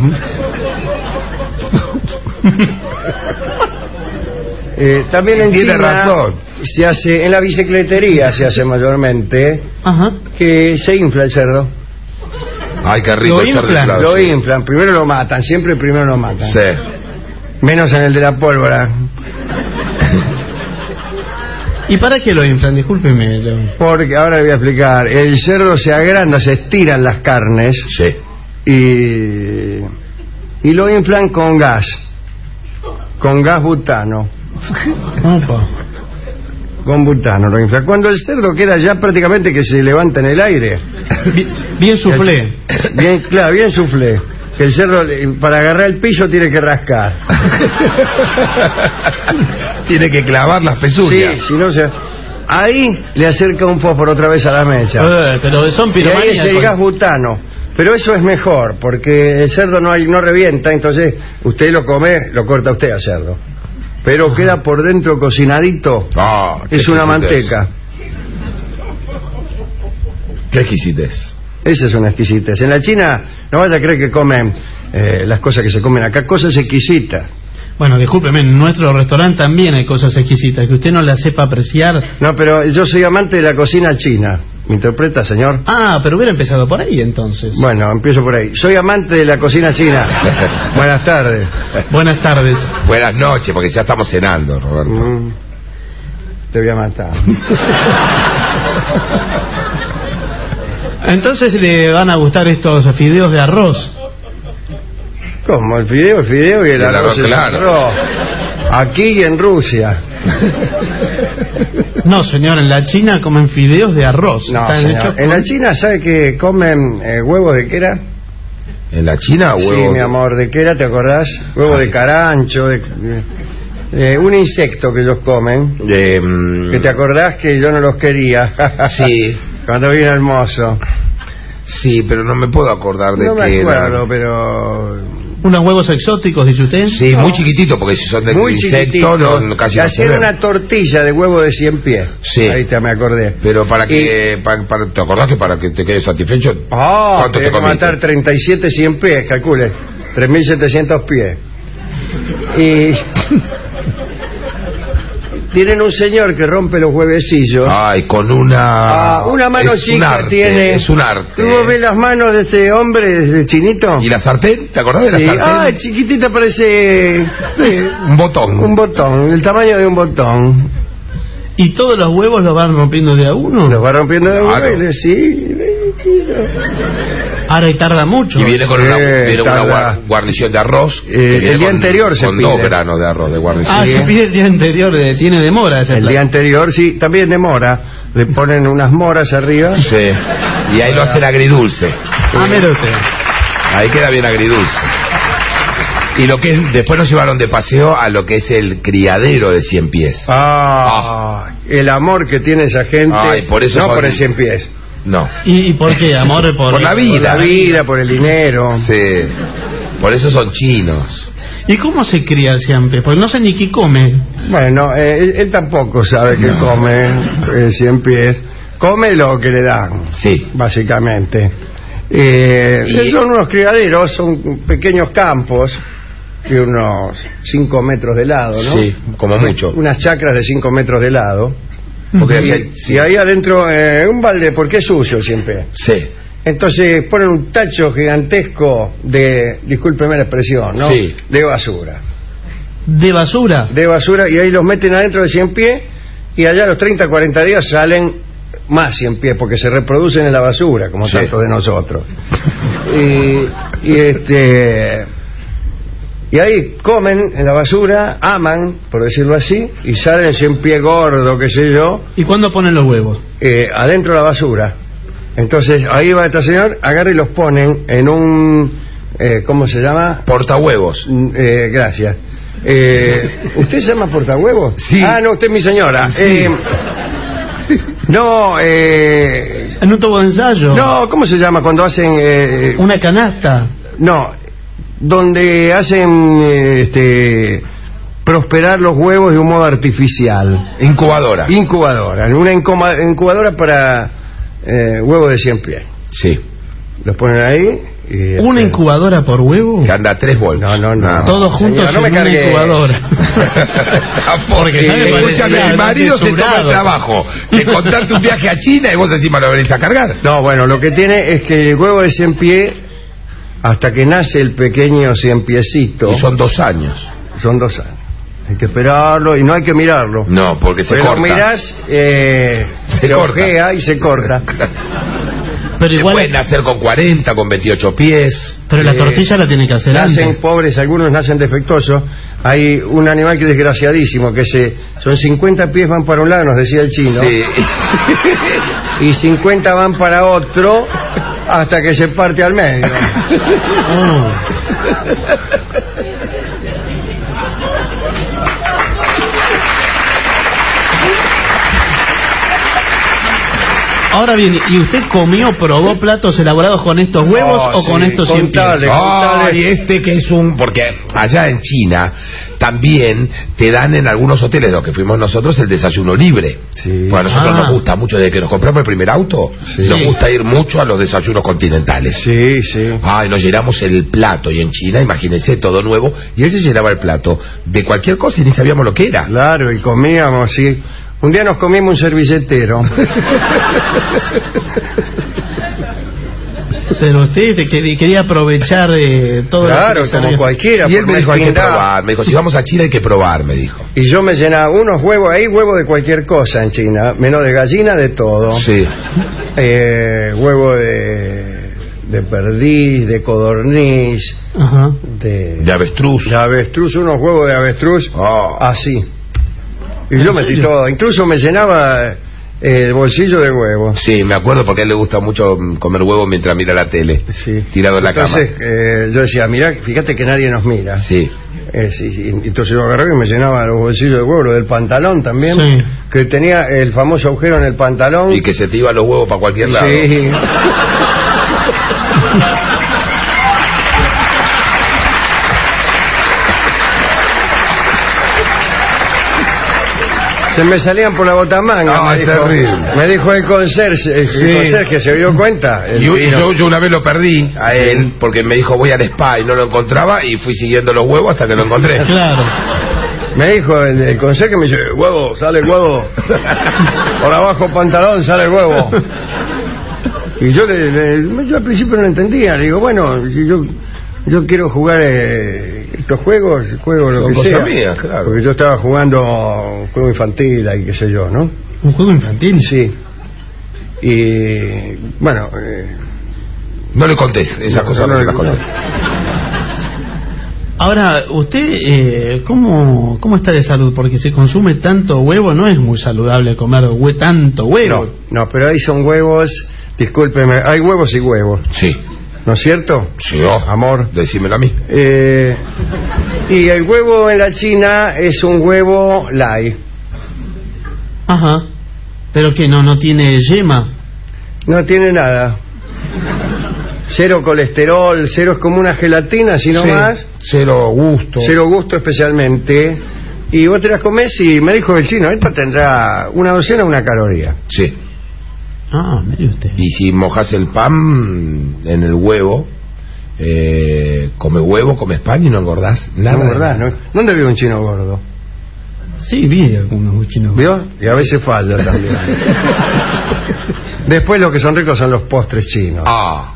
También en
Tiene
China
razón.
se hace, en la bicicletería se hace mayormente, que se infla el cerdo.
Ay, qué rico.
Lo inflan, primero lo matan, siempre primero lo matan.
Sí.
Menos en el de la pólvora.
¿Y para qué lo inflan? Discúlpeme.
Porque ahora le voy a explicar. El cerdo se agranda, se estiran las carnes.
Sí.
Y lo inflan con gas. Con gas butano. Con butano lo inflan. Cuando el cerdo queda ya prácticamente que se levanta en el aire.
Bien soufflé.
Bien, claro, bien soufflé. que el cerdo para agarrar el piso tiene que rascar.
Tiene que clavar las pezuñas.
Sí, si no se... Ahí le acerca un fósforo otra vez a la mecha.
Pero son
Y ahí es
piromaníacos.
el gas butano. Pero eso es mejor, porque el cerdo no revienta, entonces usted lo come, lo corta usted al cerdo. Pero queda por dentro cocinadito. Es una manteca.
Qué exquisitez.
Esa es una exquisitez. En la China no vaya a creer que comen las cosas que se comen acá, cosas exquisitas.
Bueno, discúlpeme, en nuestro restaurante también hay cosas exquisitas que usted no las sepa apreciar.
No, pero yo soy amante de la cocina china. ¿Me interpreta, señor?
Ah, pero hubiera empezado por ahí entonces.
Bueno, empiezo por ahí. Soy amante de la cocina china. Buenas tardes.
Buenas tardes.
Buenas noches, porque ya estamos cenando, Roberto.
Te voy a matar.
Entonces le van a gustar estos fideos de arroz.
¿Cómo? El fideo y el arroz es
claro.
arroz. Aquí y en Rusia.
No, señor, en la China comen fideos de arroz.
No,
Están
señor.
hechos
En la
con-
China, ¿sabe que comen huevos de qué era?
¿En la China, huevo?
Sí, mi amor, ¿de qué era? ¿Te acordás? Huevo de carancho, un insecto que ellos comen. Que te acordás que yo no los quería.
Sí.
Cuando vino el mozo.
Sí, pero no me puedo acordar de
No me
qué
acuerdo,
era.
pero...
¿Unos huevos exóticos, dice usted?
Sí, muy chiquititos, porque si son de
muy
insecto,
chiquitito,
casi
que
no se
hacían
ven.
una tortilla de huevo de 100 pies.
Sí.
Ahí te me acordé.
Pero para que... ¿te acordás que para que te quedes satisfecho? ¿Cuánto
Tenía
te
que
comiste?
matar 37 100 pies, calcule. 3.700 pies. Y... tienen un señor que rompe los huevecillos.
Ay, con una...
Una mano
es un
chica
arte,
tiene.
Es un arte.
¿Tú ves las manos de este hombre, de este chinito?
¿Y la sartén? ¿Te acordás de la
Sí.
sartén?
Chiquitita, parece... sí,
Un botón.
un botón, el tamaño de un botón.
¿Y todos los huevos los van rompiendo de a uno?
Los va rompiendo de uno
Claro.
y dice, sí.
Ahora y tarda mucho.
Y viene con una, viene con una
tarda.
guarnición de arroz. que
El
viene
día
con-
anterior se
con
pide.
2 granos de arroz de guarnición.
Ah, se pide el día anterior, tiene demora ese
El
plato.
día anterior, sí, también demora. Le ponen unas moras arriba.
Sí. Y ahí lo hacen agridulce.
Ah, mire usted.
Ahí queda bien agridulce. Y lo que después nos llevaron de paseo a lo que es el criadero de 100 pies.
El amor que tiene esa gente.
Ay, por eso
no
son-
por el 100 pies.
No.
¿Y por qué, amor?
Por la
Por
vida.
la vida, por el dinero.
Sí. Por eso son chinos.
¿Y cómo se cría el siempre? Porque no sé ni qué come.
Bueno, él tampoco sabe que come 100 pies. Come lo que le dan.
Sí.
Básicamente. Son unos criaderos, son pequeños campos de unos 5 metros de lado, ¿no?
Sí, como mucho.
Unas chacras de 5 metros de lado.
Porque
Y ahí adentro un balde, porque es sucio siempre.
Sí.
Entonces ponen un tacho gigantesco de, discúlpeme la expresión, ¿no?
Sí.
De basura.
¿De basura?
De basura, y ahí los meten adentro de 100 pies, y allá a los 30, 40 días salen más 100 pies, porque se reproducen en la basura, como
Sí.
tantos de nosotros. Y ahí comen en la basura, aman, por decirlo así, y salen 100 pies gordo, qué sé yo,
¿Y cuándo ponen los huevos?
adentro de la basura. Entonces ahí va este señor, agarra y los ponen en un, ¿cómo se llama?
Portahuevos.
Gracias. ¿Usted se llama portahuevos?
Sí.
Ah, no, usted es mi señora.
Sí.
No,
En un tubo de ensayo.
no, ¿cómo se llama cuando hacen?
Una canasta.
No, donde hacen prosperar los huevos de un modo artificial.
Incubadora.
Incubadora, una incubadora para huevos de 100 pies.
Sí.
Los ponen ahí. Y,
¿Una incubadora por huevo?
Que anda a 3 volts.
No.
Todos juntos
Señor, no me
en una
cargue.
incubadora.
Porque
¿sabe cuál es?
escúchame,
Ya,
mi marido se toma el
censurado.
trabajo de contarte un viaje a China y vos encima lo venís a cargar.
No, bueno, lo que tiene es que el huevo de 100 pies, hasta que nace el pequeño 100 piecito,
Y son 2 años.
son 2 años. Hay que esperarlo y no hay que mirarlo.
No, porque se
Pero
corta.
lo mirás, se
corta.
ojea y se corta.
Pero
Se
igual,
pueden nacer con 40, con 28 pies.
pero la tortilla la tiene que hacer
Nacen
antes.
pobres, algunos nacen defectuosos. Hay un animal que es desgraciadísimo, que son 50 pies van para un lado, nos decía el chino,
Sí.
y 50 van para otro, hasta que se parte al medio.
Ahora bien, ¿y usted probó platos elaborados con estos huevos o con estos 100 pies?
Y este que es porque allá en China también te dan en algunos hoteles, los que fuimos nosotros, el desayuno libre.
Sí.
Bueno, a nosotros nos gusta mucho, desde que nos compramos el primer auto, nos gusta ir mucho a los desayunos continentales.
Sí, sí.
Y nos llenamos el plato, y en China, imagínense, todo nuevo, y él se llenaba el plato de cualquier cosa y ni sabíamos lo que era.
Claro, y comíamos, sí. Un día nos comimos un servilletero.
Pero usted quería aprovechar todo.
Claro, como cualquiera.
Y él me dijo, hay que probar. Me dijo, si vamos a China hay que probar, me dijo.
Y yo me llenaba unos huevos, hay huevos de cualquier cosa en China, menos de gallina, de todo.
Sí.
Huevo de perdiz, de codorniz, de
avestruz.
De avestruz, unos huevos de avestruz, así. Y yo metí todo, incluso me llenaba el bolsillo de huevos.
Sí, me acuerdo porque a él le gusta mucho comer huevos mientras mira la tele, tirado en la cama.
Entonces yo decía, mirá, fíjate que nadie nos mira.
Sí.
Entonces yo agarré y me llenaba los bolsillos de huevos, lo del pantalón también, que tenía el famoso agujero en el pantalón.
Y que se te iban los huevos para cualquier lado.
Sí. Se me salían por la botamanga.
Es terrible.
Me dijo el conserje, ¿se dio cuenta?
Yo una vez lo perdí a él porque me dijo voy al spa y no lo encontraba y fui siguiendo los huevos hasta que lo encontré.
Claro.
Me dijo el conserje, me dice, huevo, sale el huevo. Por abajo pantalón sale el huevo. Y yo al principio no lo entendía. Le digo, bueno, si yo quiero jugar estos juegos, juego lo que sea.
Mías, claro.
Porque yo estaba jugando un juego infantil y qué sé yo, ¿no?
¿Un juego infantil?
Sí. Y bueno...
no le contés, esas cosas no se las contés.
Ahora, ¿usted cómo está de salud? Porque si consume tanto huevo, no es muy saludable comer tanto huevo.
No, pero ahí son huevos, discúlpeme, hay huevos y huevos.
Sí.
¿No es cierto?
Sí,
amor.
Decímelo a mí.
Y el huevo en la China es un huevo light.
Ajá. ¿Pero qué? ¿No tiene yema?
No tiene nada. Cero colesterol, cero, es como una gelatina, sino más.
Cero gusto.
Cero gusto especialmente. Y vos te las comés y me dijo el chino, esto tendrá una docena, una caloría.
Sí.
Mire usted.
Y si mojas el pan en el huevo, comes pan y no engordás nada.
No engordás, ¿no? ¿Dónde vio un chino gordo?
Sí, vi algunos chinos
gordos. ¿Vio? Y a veces falla también. Después lo que son ricos son los postres chinos.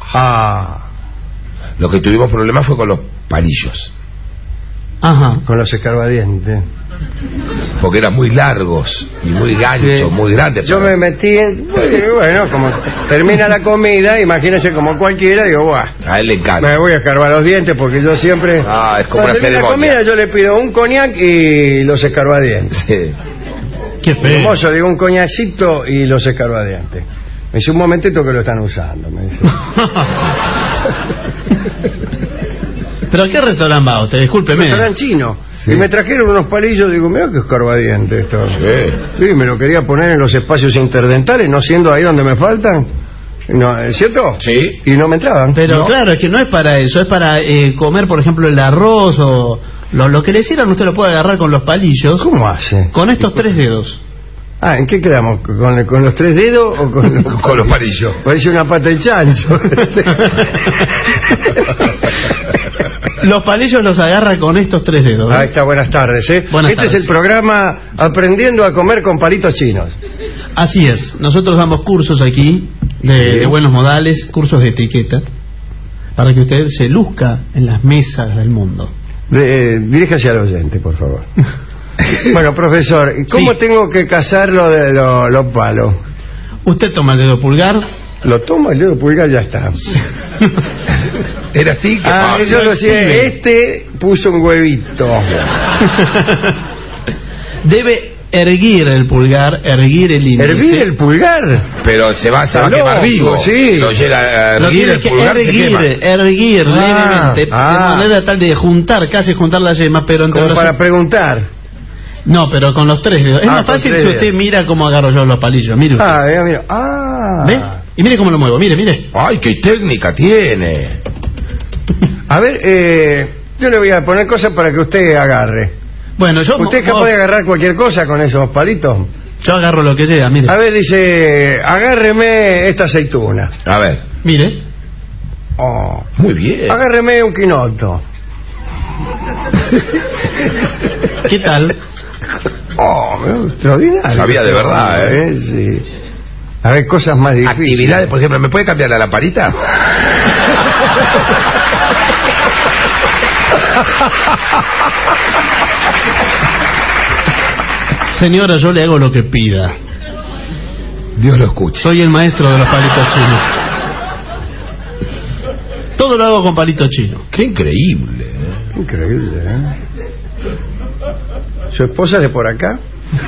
Lo que tuvimos problemas fue con los palillos.
Ajá.
Con los escarbadientes.
Porque eran muy largos y muy ganchos, muy grandes.
Yo me metí bueno, como termina la comida, imagínese como cualquiera, digo, buah,
a él le encanta.
Me voy a escarbar los dientes porque yo siempre...
es como una
ceremonia. La comida yo le pido un coñac y los escarbadientes.
Sí.
Qué feo.
Hermoso, digo un coñacito y los escarbadientes. Me dice, un momentito que lo están usando, me dice.
¿Pero a qué restaurante va usted? Discúlpeme.
Restaurante chino. Sí. Y me trajeron unos palillos, digo, mira qué escarbadiente esto.
Sí.
Y me lo quería poner en los espacios interdentales, no siendo ahí donde me faltan. No, ¿es cierto?
Sí.
Y no me entraban.
Pero claro, es que no es para eso, es para comer, por ejemplo, el arroz o lo que le hicieran, usted lo puede agarrar con los palillos.
¿Cómo hace?
Con estos 3 dedos.
¿En qué quedamos? ¿Con los 3 dedos o con
los palillos?
Parece una pata de chancho.
Los palillos los agarra con estos 3 dedos.
Ahí está, buenas tardes.
Buenas
tardes.
Es
el programa Aprendiendo a Comer con Palitos Chinos.
Así es, nosotros damos cursos aquí de buenos modales, cursos de etiqueta, para que usted se luzca en las mesas del mundo.
Diríjase al oyente, por favor. Bueno, profesor, ¿cómo tengo que cazar lo de los palos?
Usted toma el dedo pulgar.
Lo tomo, el dedo pulgar, ya está.
Era así que
yo lo sé. Este puso un huevito.
Debe erguir el pulgar, erguir el índice.
¿Hervir el pulgar?
Pero se va a quemar vivo.
Sí.
Lo llega a
Lo
erguir
tiene
el
que
pulgar, se quema.
erguir levemente, de manera tal de juntar, casi juntar las yemas, pero entre
Como
los...
para preguntar.
No, pero con los 3 dedos. Es más
con
fácil
3
si usted
dedos.
mira cómo agarro yo los palillos. Mire usted.
Mira.
¿Ve? Y mire cómo lo muevo, mire.
¡Ay, qué técnica tiene!
A ver, yo le voy a poner cosas para que usted agarre.
Bueno,
¿Usted es capaz de agarrar cualquier cosa con esos palitos?
Yo agarro lo que sea, mire.
A ver, dice, agárreme esta aceituna.
A ver.
Mire.
Oh.
Muy bien.
Agárreme un quinoto.
¿Qué tal?
Oh, extraordinario.
Sabía de verdad,
Sí. A ver, cosas más difíciles.
Actividades, por ejemplo, ¿me puede cambiar la lamparita?
Señora, yo le hago lo que pida.
Dios lo escuche.
Soy el maestro de los palitos chinos. Todo lo hago con palitos chinos.
Qué increíble.
Qué increíble, ¿Su esposa es de por acá?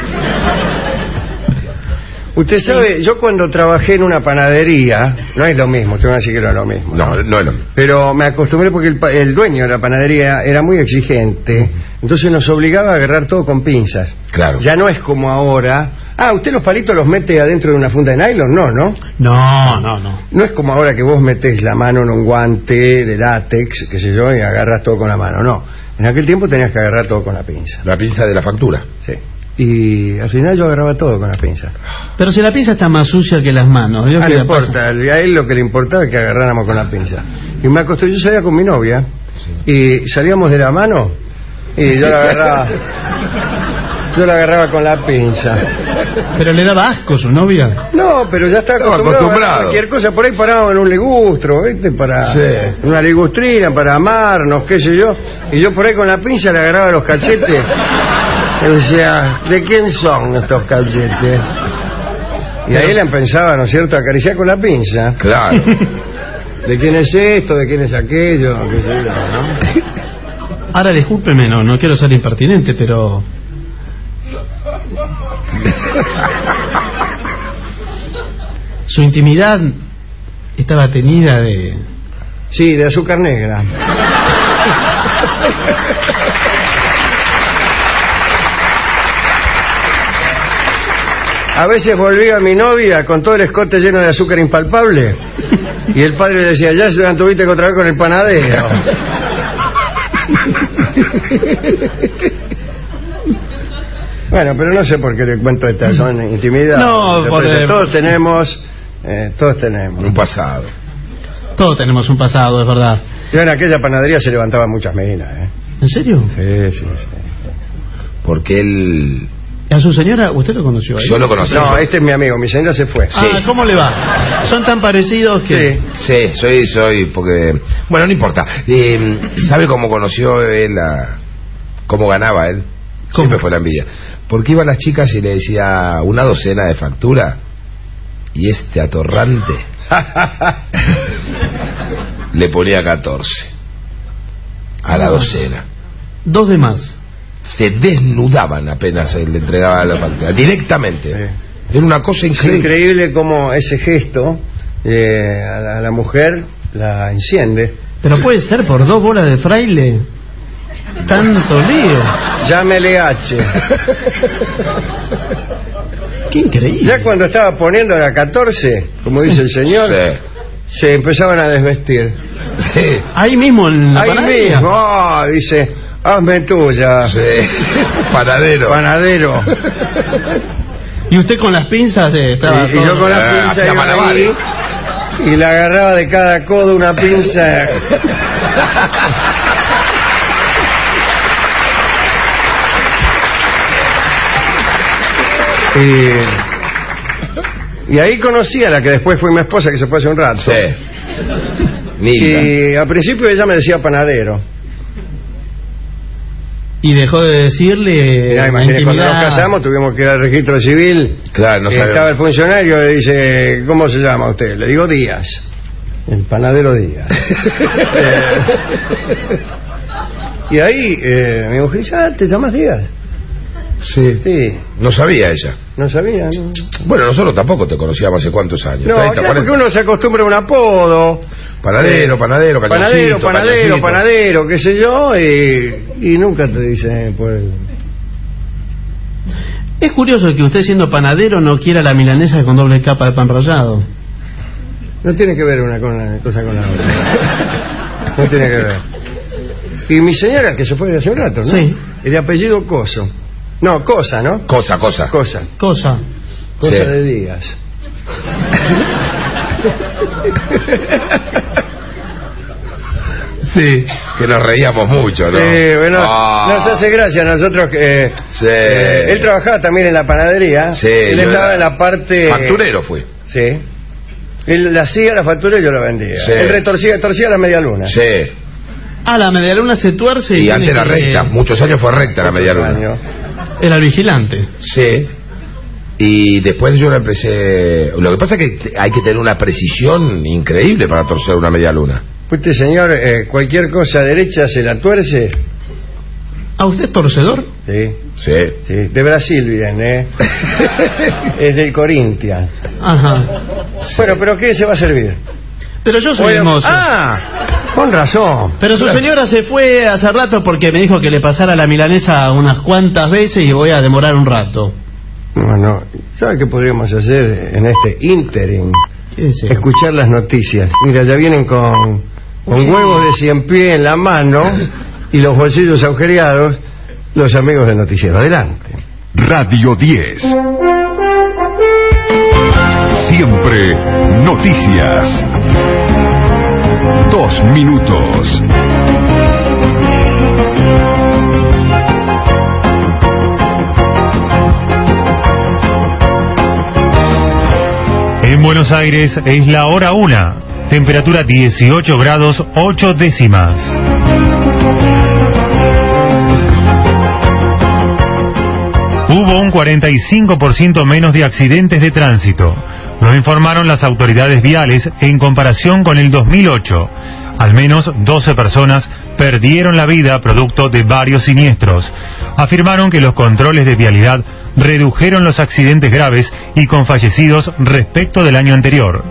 Usted sabe, yo cuando trabajé en una panadería, no es lo mismo, usted me va a decir que no es lo mismo.
No es lo mismo.
Pero me acostumbré porque el dueño de la panadería era muy exigente, entonces nos obligaba a agarrar todo con pinzas.
Claro.
Ya no es como ahora. ¿Usted los palitos los mete adentro de una funda de nylon? No.
No.
No es como ahora que vos metés la mano en un guante de látex, qué sé yo, y agarras todo con la mano. No. En aquel tiempo tenías que agarrar todo con la pinza.
La pinza de la factura.
Sí. Y al final yo agarraba todo con la pinza.
Pero si la pinza está más sucia que las manos.
No importa, a él lo que le importaba es que agarráramos con la pinza. Y me acostumbré, yo salía con mi novia y salíamos de la mano y yo la agarraba con la pinza.
¿Pero le daba asco su novia?
No, pero ya estaba acostumbrado. A cualquier cosa, por ahí parábamos en un ligustro, ¿viste? Una ligustrina para amarnos, qué sé yo. Y yo por ahí con la pinza le agarraba los cachetes. Y decía, ¿de quién son estos cachetes? Y ahí la empezaba, ¿no es cierto?, a acariciar con la pinza.
Claro.
¿De quién es esto? ¿De quién es aquello? ¿Qué sé yo, no?
Ahora, discúlpeme, no quiero ser impertinente, pero... Su intimidad estaba teñida de...
Sí, de azúcar negra. A veces volvía mi novia con todo el escote lleno de azúcar impalpable y el padre le decía, ya se tuviste que otra vez con el panadero. Bueno, pero no sé por qué le cuento estas, son intimidades.
No,
todos tenemos
un pasado.
Todos tenemos un pasado, es verdad.
Yo en aquella panadería se levantaban muchas minas,
¿En serio?
Sí.
Porque él...
¿A su señora usted lo conoció?
Yo lo conocí.
No, este es mi amigo, mi señora se fue.
Sí. ¿Cómo le va? Son tan parecidos que...
Sí, soy porque... Bueno, no importa. ¿Sabe cómo conoció él cómo ganaba él?
¿Cómo?
Siempre fue la envidia. Porque iban las chicas y le decía una docena de factura y este atorrante le ponía 14 a la docena.
2 de más.
Se desnudaban apenas le entregaba la factura directamente. Era una cosa increíble.
Es increíble cómo ese gesto a la mujer la enciende.
Pero puede ser por 2 bolas de fraile. Tanto lío.
Llámele H.
Qué increíble.
Ya cuando estaba poniendo la 14, como dice el señor, se empezaban a desvestir.
Sí.
Ahí mismo en la
Ahí
panadería.
mismo, dice, hazme tuya.
Sí.
Panadero.
Y usted con las pinzas estaba
y yo con las pinzas iba ahí, y le agarraba de cada codo una pinza. Y ahí conocí a la que después fue mi esposa, que se fue hace un rato.
Sí. Nilda.
Y al principio ella me decía panadero.
Y dejó de decirle...
Imagínate, cuando nos casamos tuvimos que ir al registro civil.
Claro, no
estaba el funcionario y dice, ¿cómo se llama usted? Le digo Díaz. El panadero Díaz. Y ahí mi mujer dice, ¿te llamas Díaz?
Sí.
Sí.
No sabía ella.
¿No sabía? No.
Bueno, nosotros tampoco te conocíamos hace cuántos años.
No,
30,
claro,
40.
porque uno se acostumbra a un apodo.
Panadero, cañoncito,
panadero, qué sé yo, y nunca te dicen por el...
Es curioso que usted, siendo panadero, no quiera la milanesa con doble capa de pan rallado.
No tiene que ver una cosa con la otra. No tiene que ver. Y mi señora, que se fue hace un rato, ¿no?
Sí.
Es de apellido Coso. No, Cosa, ¿no?
Cosa.
Cosa
Sí. De Díaz.
Sí, que nos reíamos mucho, ¿no?
Sí, bueno, nos hace gracia a nosotros que...
Sí.
Él trabajaba también en la panadería.
Sí.
Él estaba en la parte...
Facturero fue.
Sí. Él hacía la factura y yo la vendía.
Sí.
Él torcía la media luna.
Sí.
La medialuna se tuerce
y antes era recta, muchos años fue recta la medialuna.
Era el vigilante.
Sí. Y después yo la empecé... Lo que pasa es que hay que tener una precisión increíble para torcer una medialuna.
Usted, señor, cualquier cosa derecha se la tuerce.
¿A usted es torcedor?
Sí.
Sí.
Sí. De Brasil viene, es del Corinthians.
Ajá.
Sí. Bueno, pero ¿qué se va a servir?
Pero yo soy el mozo.
Con razón.
Pero su señora se fue hace rato porque me dijo que le pasara la milanesa unas cuantas veces y voy a demorar un rato.
Bueno, ¿sabe qué podríamos hacer en este ínterim? Escuchar las noticias. Mira, ya vienen con huevos de 100 pies en la mano y los bolsillos agujereados los amigos del noticiero. Adelante.
Radio 10. Siempre noticias. 2 minutos.
En Buenos Aires es la hora 1, temperatura 18 grados 8 décimas. Hubo un 45% menos de accidentes de tránsito. Lo informaron las autoridades viales en comparación con el 2008. Al menos 12 personas perdieron la vida producto de varios siniestros. Afirmaron que los controles de vialidad redujeron los accidentes graves y con fallecidos respecto del año anterior.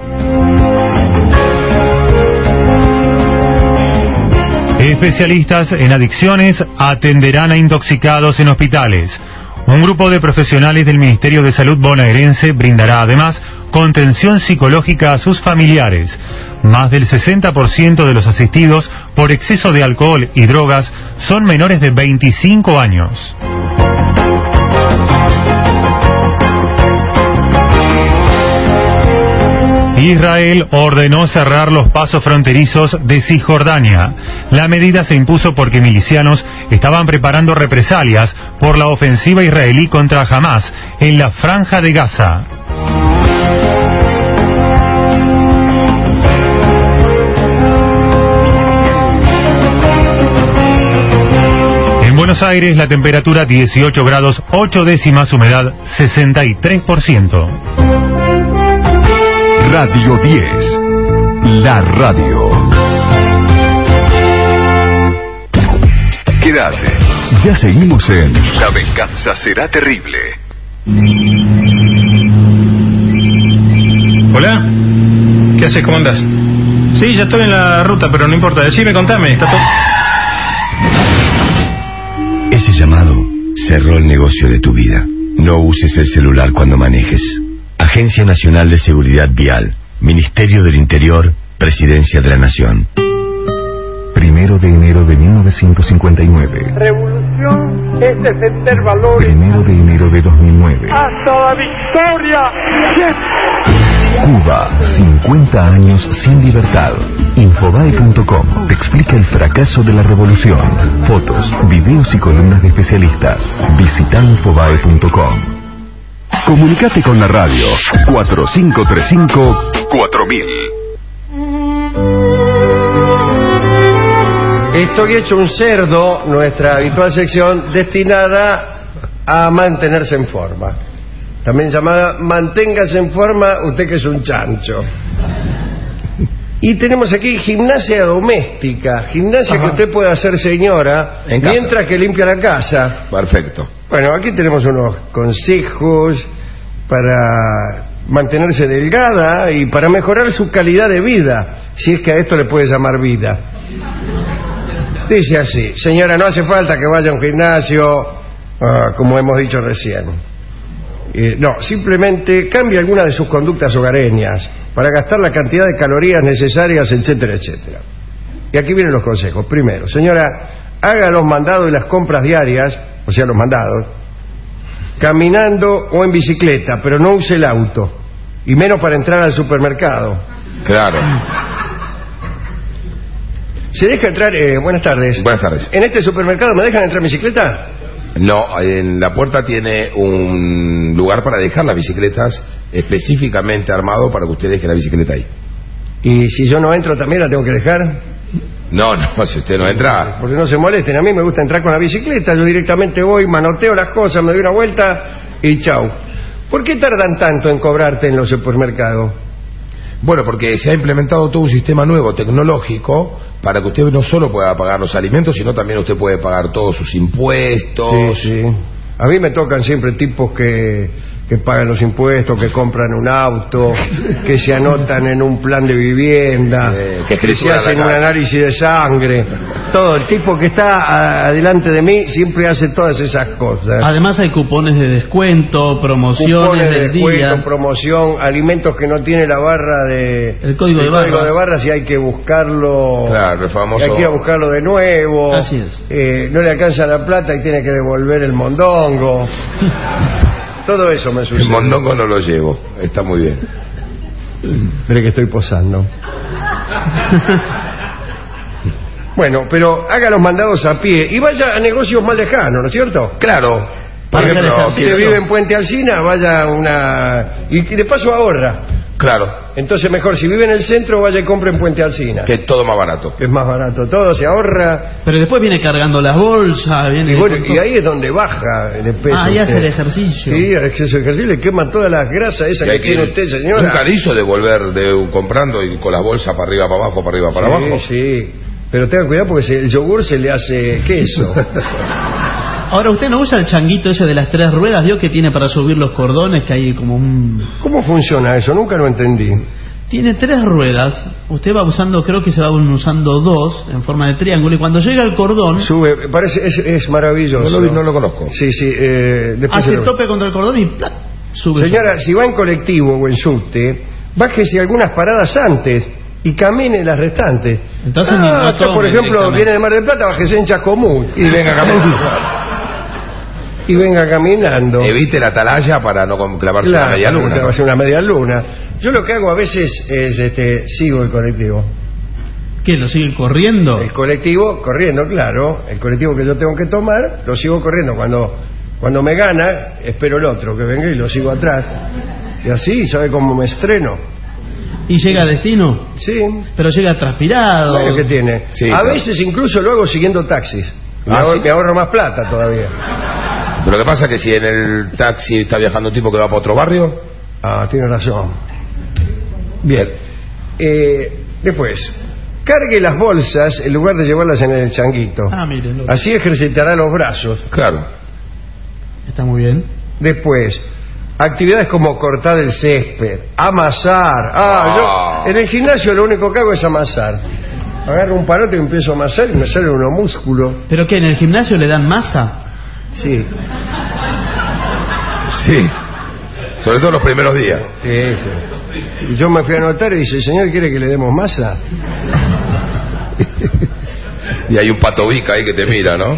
Especialistas en adicciones atenderán a intoxicados en hospitales. Un grupo de profesionales del Ministerio de Salud bonaerense brindará además contención psicológica a sus familiares. Más del 60% de los asistidos por exceso de alcohol y drogas son menores de 25 años. Israel ordenó cerrar los pasos fronterizos de Cisjordania. La medida se impuso porque milicianos estaban preparando represalias por la ofensiva israelí contra Hamás en la Franja de Gaza. En Buenos Aires la temperatura 18 grados 8 décimas, humedad 63%.
Radio 10. La radio. Quédate. Ya seguimos en La venganza será terrible.
Hola. ¿Qué haces? ¿Cómo andás? Sí, ya estoy en la ruta, pero no importa. Decime, contame. Está todo...
Ese llamado cerró el negocio de tu vida. No uses el celular cuando manejes. Agencia Nacional de Seguridad Vial, Ministerio del Interior, Presidencia de la Nación.
1 de enero de 1959.
Revolución es defender valores.
1 de enero de 2009.
¡Hasta la victoria!
Cuba, 50 años sin libertad. Infobae.com te explica el fracaso de la revolución. Fotos, videos y columnas de especialistas. Visita Infobae.com. Comunicate con la radio 4535-4000.
Estoy hecho un cerdo, nuestra habitual sección destinada a mantenerse en forma. También llamada Manténgase en forma, usted que es un chancho. Y tenemos aquí gimnasia doméstica, gimnasia que usted puede hacer, señora, mientras que limpia la casa.
Perfecto.
Bueno, aquí tenemos unos consejos para mantenerse delgada y para mejorar su calidad de vida, si es que a esto le puede llamar vida. Dice así: señora, no hace falta que vaya a un gimnasio, como hemos dicho recién. No, simplemente cambie alguna de sus conductas hogareñas para gastar la cantidad de calorías necesarias, etcétera, etcétera. Y aquí vienen los consejos. Primero, señora, haga los mandados y las compras diarias, o sea, los mandados, caminando o en bicicleta, pero no use el auto, y menos para entrar al supermercado.
Claro.
¿Se deja entrar? Buenas tardes.
Buenas tardes.
¿En este supermercado me dejan entrar en bicicleta?
No, en la puerta tiene un lugar para dejar las bicicletas específicamente armado para que usted deje la bicicleta ahí.
¿Y si yo no entro también la tengo que dejar?
No, si usted no entra...
Porque no se molesten, a mí me gusta entrar con la bicicleta, yo directamente voy, manoteo las cosas, me doy una vuelta y chau. ¿Por qué tardan tanto en cobrarte en los supermercados?
Bueno, porque se ha implementado todo un sistema nuevo, tecnológico, para que usted no solo pueda pagar los alimentos, sino también usted puede pagar todos sus impuestos.
Sí. A mí me tocan siempre tipos que pagan los impuestos, que compran un auto, que se anotan en un plan de vivienda, que se hacen un análisis de sangre. Todo, el tipo que está adelante de mí siempre hace todas esas cosas.
Además hay cupones de descuento, promociones
cupones de
del
descuento,
día.
promoción, alimentos que no tiene la barra de...
El código de
barras y hay que buscarlo...
Claro, el famoso...
Hay que ir a buscarlo de nuevo.
Así es.
No le alcanza la plata y tiene que devolver el mondongo. Todo eso me sucede.
El mondongo no lo llevo, está muy bien.
Pero que estoy posando. Bueno, pero haga los mandados a pie y vaya a negocios más lejanos, ¿no es cierto?
Claro.
Por ejemplo, si usted vive en Puente Alsina, vaya a una... Y de paso ahorra.
Claro.
Entonces mejor, si vive en el centro, vaya y compre en Puente Alsina.
Que es todo más barato.
Es más barato todo, se ahorra.
Pero después viene cargando las bolsas, viene...
Y ahí es donde baja el peso.
Ahí hace el ejercicio.
Sí, hace el ejercicio, le quema todas las grasas esas que tiene usted, señora.
Nunca le hizo de volver comprando y con las bolsas para arriba, para abajo, para arriba, para abajo.
Sí. Pero tenga cuidado porque el yogur se le hace queso.
Ahora, ¿usted no usa el changuito ese de las 3 ruedas? ¿Vio que tiene para subir los cordones? Que hay como un...
¿Cómo funciona eso? Nunca lo entendí.
Tiene 3 ruedas. Usted va usando, creo que se van usando 2 en forma de triángulo. Y cuando llega el cordón...
Sube, parece, es maravilloso.
No lo conozco.
Sí.
Hace tope contra el cordón y ¡plac! Sube.
Señora, si va en colectivo o en subte, bájese algunas paradas antes y camine las restantes.
Entonces,
por ejemplo, viene de Mar del Plata, bájese en Chascomús y venga caminando. Y venga caminando.
Evite la atalaya para no clavarse una media luna.
Clavarse una media luna. Yo lo que hago a veces es sigo el colectivo.
¿Qué? ¿Lo sigue corriendo?
El colectivo, corriendo, claro. El colectivo que yo tengo que tomar, lo sigo corriendo. Cuando me gana, espero el otro que venga y lo sigo atrás. Y así, ¿sabe cómo me estreno?
¿Y llega a destino?
Sí.
Pero llega transpirado.
Bueno, ¿qué tiene?
Sí,
a veces incluso lo hago siguiendo taxis. Me ahorro más plata todavía.
Pero lo que pasa es que si en el taxi está viajando un tipo que va para otro barrio...
Tiene razón. Bien. Después, cargue las bolsas en lugar de llevarlas en el changuito.
Mire.
Así ejercitará los brazos.
Claro.
Está muy bien.
Después, actividades como cortar el césped, amasar. Yo en el gimnasio lo único que hago es amasar. Agarro un parote y empiezo a amasar y me salen unos músculos.
¿Pero qué? ¿En el gimnasio le dan masa?
Sí.
Sí. Sobre todo los primeros días.
Sí. Y yo me fui a anotar y dice, señor, ¿quiere que le demos masa?
Y hay un patobica ahí que te mira, ¿no?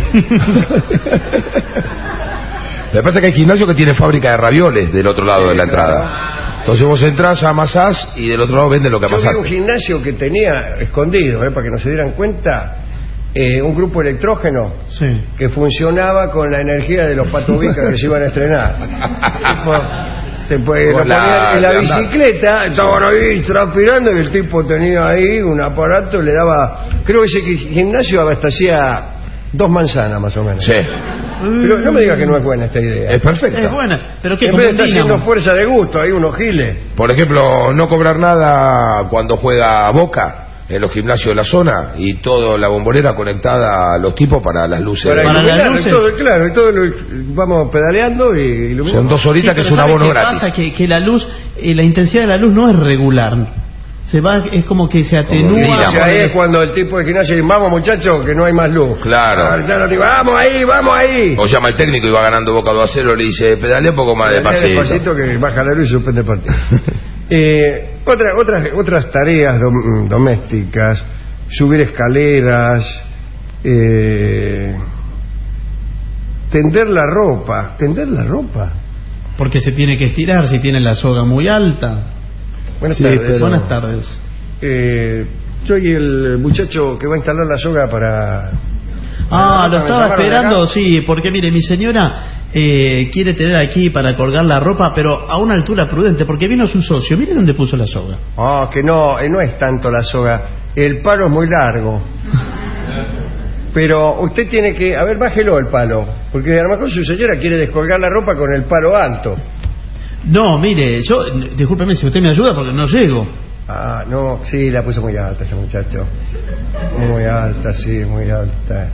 Lo que pasa es que hay gimnasio que tiene fábrica de ravioles del otro lado de la entrada. Entonces vos entras, amasás y del otro lado venden lo que amasaste.
Yo vi un gimnasio que tenía escondido, para que no se dieran cuenta, un grupo electrógeno que funcionaba con la energía de los patobicas que se iban a estrenar. Lo ponían en la bicicleta, estaban ahí transpirando y el tipo tenía ahí un aparato, le daba, creo que ese gimnasio abastecía 2 manzanas más o menos.
Sí.
Pero no me digas que no es buena esta idea.
Es perfecta.
Es buena, pero ¿qué?
Siempre está haciendo fuerza de gusto, hay unos giles.
Por ejemplo, no cobrar nada cuando juega Boca, en los gimnasios de la zona y toda la bombonera conectada a los tipos para las luces.
Para
las luces.
todo, claro, y todo vamos pedaleando y iluminamos.
Son 2 horitas que es un abono gratis.
Pasa que la luz, la intensidad de la luz no es regular. Se va, es como que se atenúa.
Y ahí es cuando el tipo de gimnasio dice, vamos muchachos, que no hay más luz.
Claro.
Vamos ahí.
O llama el técnico y va ganando Boca 2-0, le dice, pedalea un poco más
despacito que baja la luz y suspende el partido. Otras tareas domésticas, subir escaleras, tender la ropa.
Porque se tiene que estirar si tiene la soga muy alta.
Buenas tardes.
Buenas tardes.
Soy el muchacho que va a instalar la soga para...
Lo estaba esperando, sí, porque mire, mi señora quiere tener aquí para colgar la ropa, pero a una altura prudente, porque vino su socio. Mire dónde puso la soga.
Que no es tanto la soga, el palo es muy largo. Pero usted tiene que... A ver, bájelo el palo, porque a lo mejor su señora quiere descolgar la ropa con el palo alto.
No, mire, discúlpeme si usted me ayuda porque no llego.
No, sí, la puso muy alta este muchacho. Muy alta, sí, muy alta.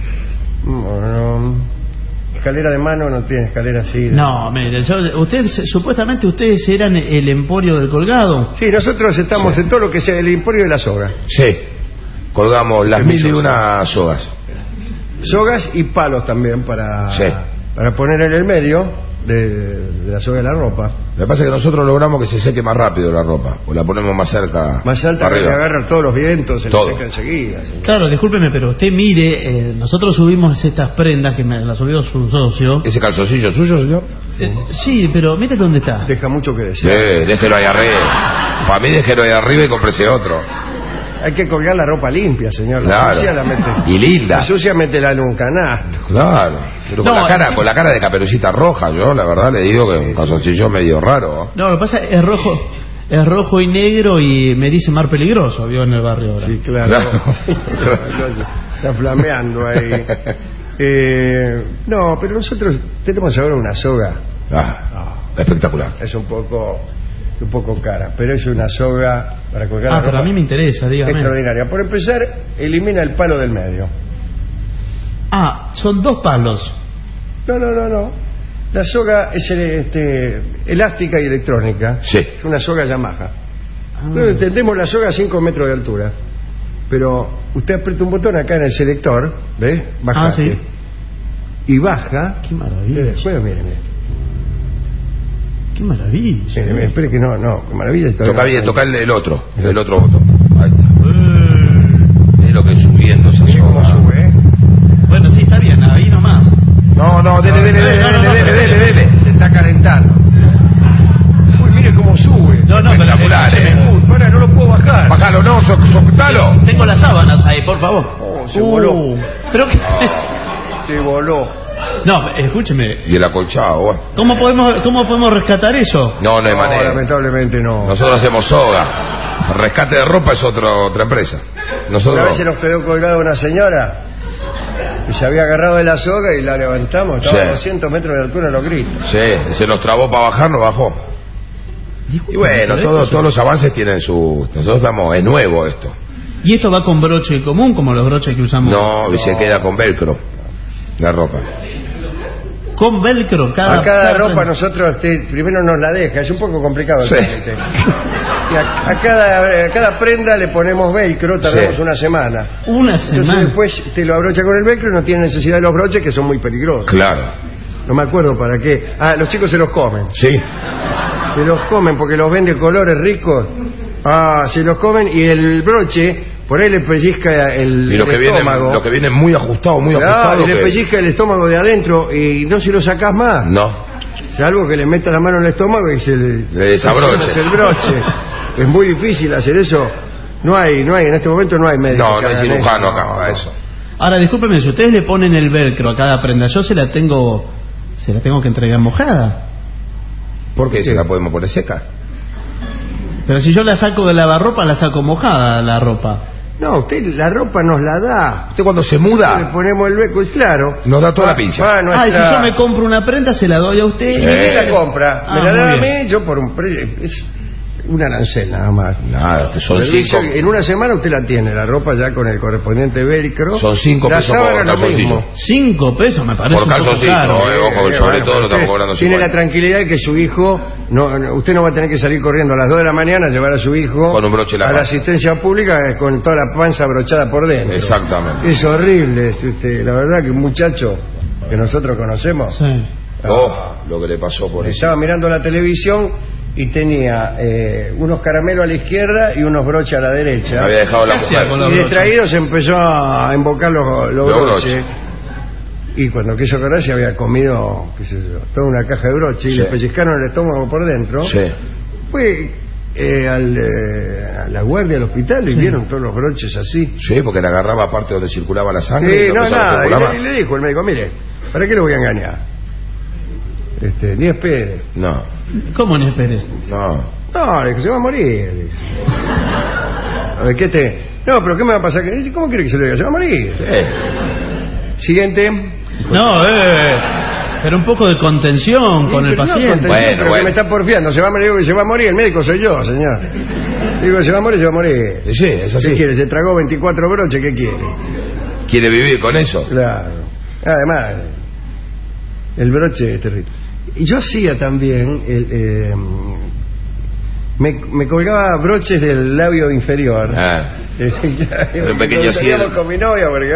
Escalera de mano no tiene, escalera así.
No, mire, supuestamente ustedes eran el emporio del colgado.
Sí, nosotros estamos en todo lo que sea el emporio de la soga.
Sí, colgamos las 1001 sogas.
Sogas y palos también para poner en el medio de la soga de la ropa.
Lo que pasa es que nosotros logramos que se seque más rápido la ropa, o la ponemos más cerca.
Más alta para que agarrar todos los vientos, se le seca enseguida. Señor.
Claro, discúlpeme, pero usted mire, nosotros subimos estas prendas que me las subió su socio.
¿Ese calzoncillo suyo, señor?
Sí, pero mire dónde está.
Deja mucho que decir.
Déjelo ahí arriba. Para mí déjelo ahí arriba y cómprese otro.
Hay que colgar la ropa limpia, señor.
Claro.
Sucia la mete.
Y linda.
La sucia métela en un canasto.
Claro. Pero con la cara de Caperucita Roja, yo la verdad le digo que un calzoncillo medio raro.
No, lo que pasa es rojo y negro y me dice mar peligroso, vio en el barrio ahora.
Sí, claro. Está flameando ahí. No, pero nosotros tenemos ahora una soga.
Espectacular.
Es un poco cara, pero es una soga para colgar la ropa.
Pero a mí me interesa, dígame.
Extraordinaria. Por empezar, elimina el palo del medio.
Son 2 palos.
No. La soga es elástica y electrónica.
Sí.
Es una soga Yamaha. Nosotros tendemos la soga a 5 metros de altura. Pero usted aprieta un botón acá en el selector, ¿ves? Baja.
Sí.
Y baja.
Qué maravilla.
Después, mire.
Qué maravilla.
Espere que no, qué maravilla.
Toca bien, toca el otro botón. Ahí está. Es lo que es subiendo esa soga.
¿Cómo sube?
Bueno, sí, está bien, ahí nomás.
No, dele.
Se está calentando. Uy, mire cómo sube.
No,
espectacular,
Uy, para, no lo puedo bajar.
Bájalo, no, soltalo.
Tengo las sábanas ahí, por favor.
Se voló.
Pero
se voló.
No, escúcheme.
Y el acolchado, bueno.
¿Cómo podemos rescatar eso?
No hay manera.
Lamentablemente no.
Nosotros hacemos soga. El rescate de ropa es otra empresa.
Una vez se nos quedó colgada una señora y se había agarrado de la soga y la levantamos. Estaba a 200 metros de altura en los gritos.
Sí, se nos trabó para bajar, nos bajó. Y bueno, todos los avances tienen su... Nosotros estamos... Es nuevo esto.
¿Y esto va con broche común como los broches que usamos?
No, y se queda con velcro la ropa.
Con velcro
a cada ropa nosotros primero nos la deja, es un poco complicado el trámite. Y a cada prenda le ponemos velcro, tardamos una semana. Entonces después te lo abrocha con el velcro y no tiene necesidad de los broches que son muy peligrosos.
Claro.
No me acuerdo para qué. Los chicos se los comen.
Sí.
Se los comen porque los ven de colores ricos. Se los comen y el broche por ahí le pellizca el estómago.
Lo que viene muy ajustado,
y le pellizca el estómago de adentro y no se lo sacás más.
No.
Salvo que le meta la mano en el estómago y se le
desabroche
el broche. Es muy difícil hacer eso. No hay, en este momento no hay médico.
No hay cirujano acá para eso.
Ahora, discúlpeme, si ustedes le ponen el velcro a cada prenda, yo se la tengo que entregar mojada.
¿Por qué? ¿Se la podemos poner seca?
Pero si yo la saco de lavarropa, la saco mojada la ropa.
No, usted la ropa nos la da.
Usted cuando se muda...
Le ponemos el velcro, claro.
Nos da toda la pincha.
Y si yo me compro una prenda, se la doy a usted.
¿Y quién la compra? Me la da a mí, yo por un precio... un arancel nada más.
Nada, son
Pero dice
5.
que en una semana usted la tiene, la ropa ya con el correspondiente velcro.
Son 5
la
pesos
sábana
por
lo
calzoncillo.
mismo.
5 pesos me parece
Por
un poco
calzoncillo,
caro.
ojo, sobre todo lo estamos cobrando
Tiene
50.
la tranquilidad de que su hijo, usted no va a tener que salir corriendo a las 2 de la mañana a llevar a su hijo
Con un broche en la
a la
panza.
asistencia pública con toda la panza brochada por dentro.
Exactamente.
Es horrible, la verdad que un muchacho que nosotros conocemos
Lo que le pasó por eso.
estaba mirando la televisión y tenía unos caramelos a la izquierda y unos broches a la derecha.
Había dejado la mujer.
Y distraído se empezó a invocar los broches. Y cuando quiso acordar se había comido, qué sé yo, toda una caja de broches y
Sí.
le pellizcaron el estómago por dentro.
Sí.
Fue a la guardia del hospital y vieron todos los broches así.
Sí, porque le agarraba parte donde circulaba la sangre.
Sí,
y
no,
empezaba a
nada.
circular.
Y le dijo el médico, mire, ¿para qué le voy a engañar? Ni espere.
No.
¿Cómo no esperé?
No.
No, le dijo, se va a morir. Le dice. A ver, No, pero ¿qué me va a pasar? Dice, ¿cómo quiere que se lo diga? Se va a morir. Siguiente.
No, pero un poco de contención con el paciente.
Pero me está porfiando. Se va a morir, digo que se va a morir. El médico soy yo, señor. Digo que se va a morir, se va a morir.
Sí, es así.
¿Qué quiere? Se tragó 24 broches, ¿qué quiere?
¿Quiere vivir con eso?
Claro. Además, el broche es terrible. Y yo hacía también me colgaba broches del labio inferior.
Un pequeño cierre.
Con mi novia, porque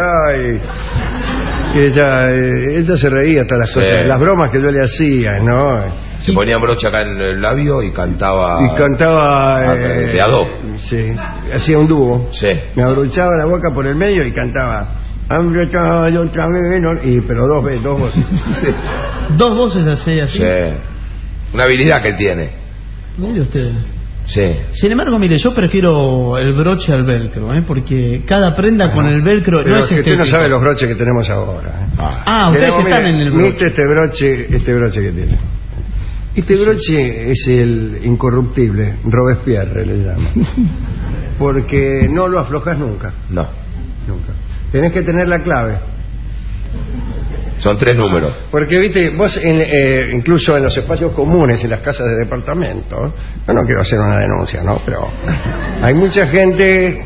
ella se reía todas las cosas, las bromas que yo le hacía, ¿no?
Se ponía broche acá en el labio y cantaba.
De
a dos.
Sí, hacía un dúo.
Sí.
Me abrochaba la boca por el medio y cantaba. Hambre otra vez, ¿no? Pero dos voces.
Sí. 2 voces así.
Sí. Una habilidad que él tiene.
Mire usted.
Sí.
Sin embargo, mire, yo prefiero el broche al velcro, porque cada prenda con el velcro
pero
no es
que usted
estético.
no sabe los broches que tenemos ahora.
Ustedes están en el broche.
Este broche que tiene. Este broche es el incorruptible, Robespierre le llama. Porque no lo aflojas nunca.
No.
Nunca. Tenés que tener la clave.
Son 3 números.
Porque, viste, vos incluso en los espacios comunes, en las casas de departamento, yo no quiero hacer una denuncia, ¿no? Pero hay mucha gente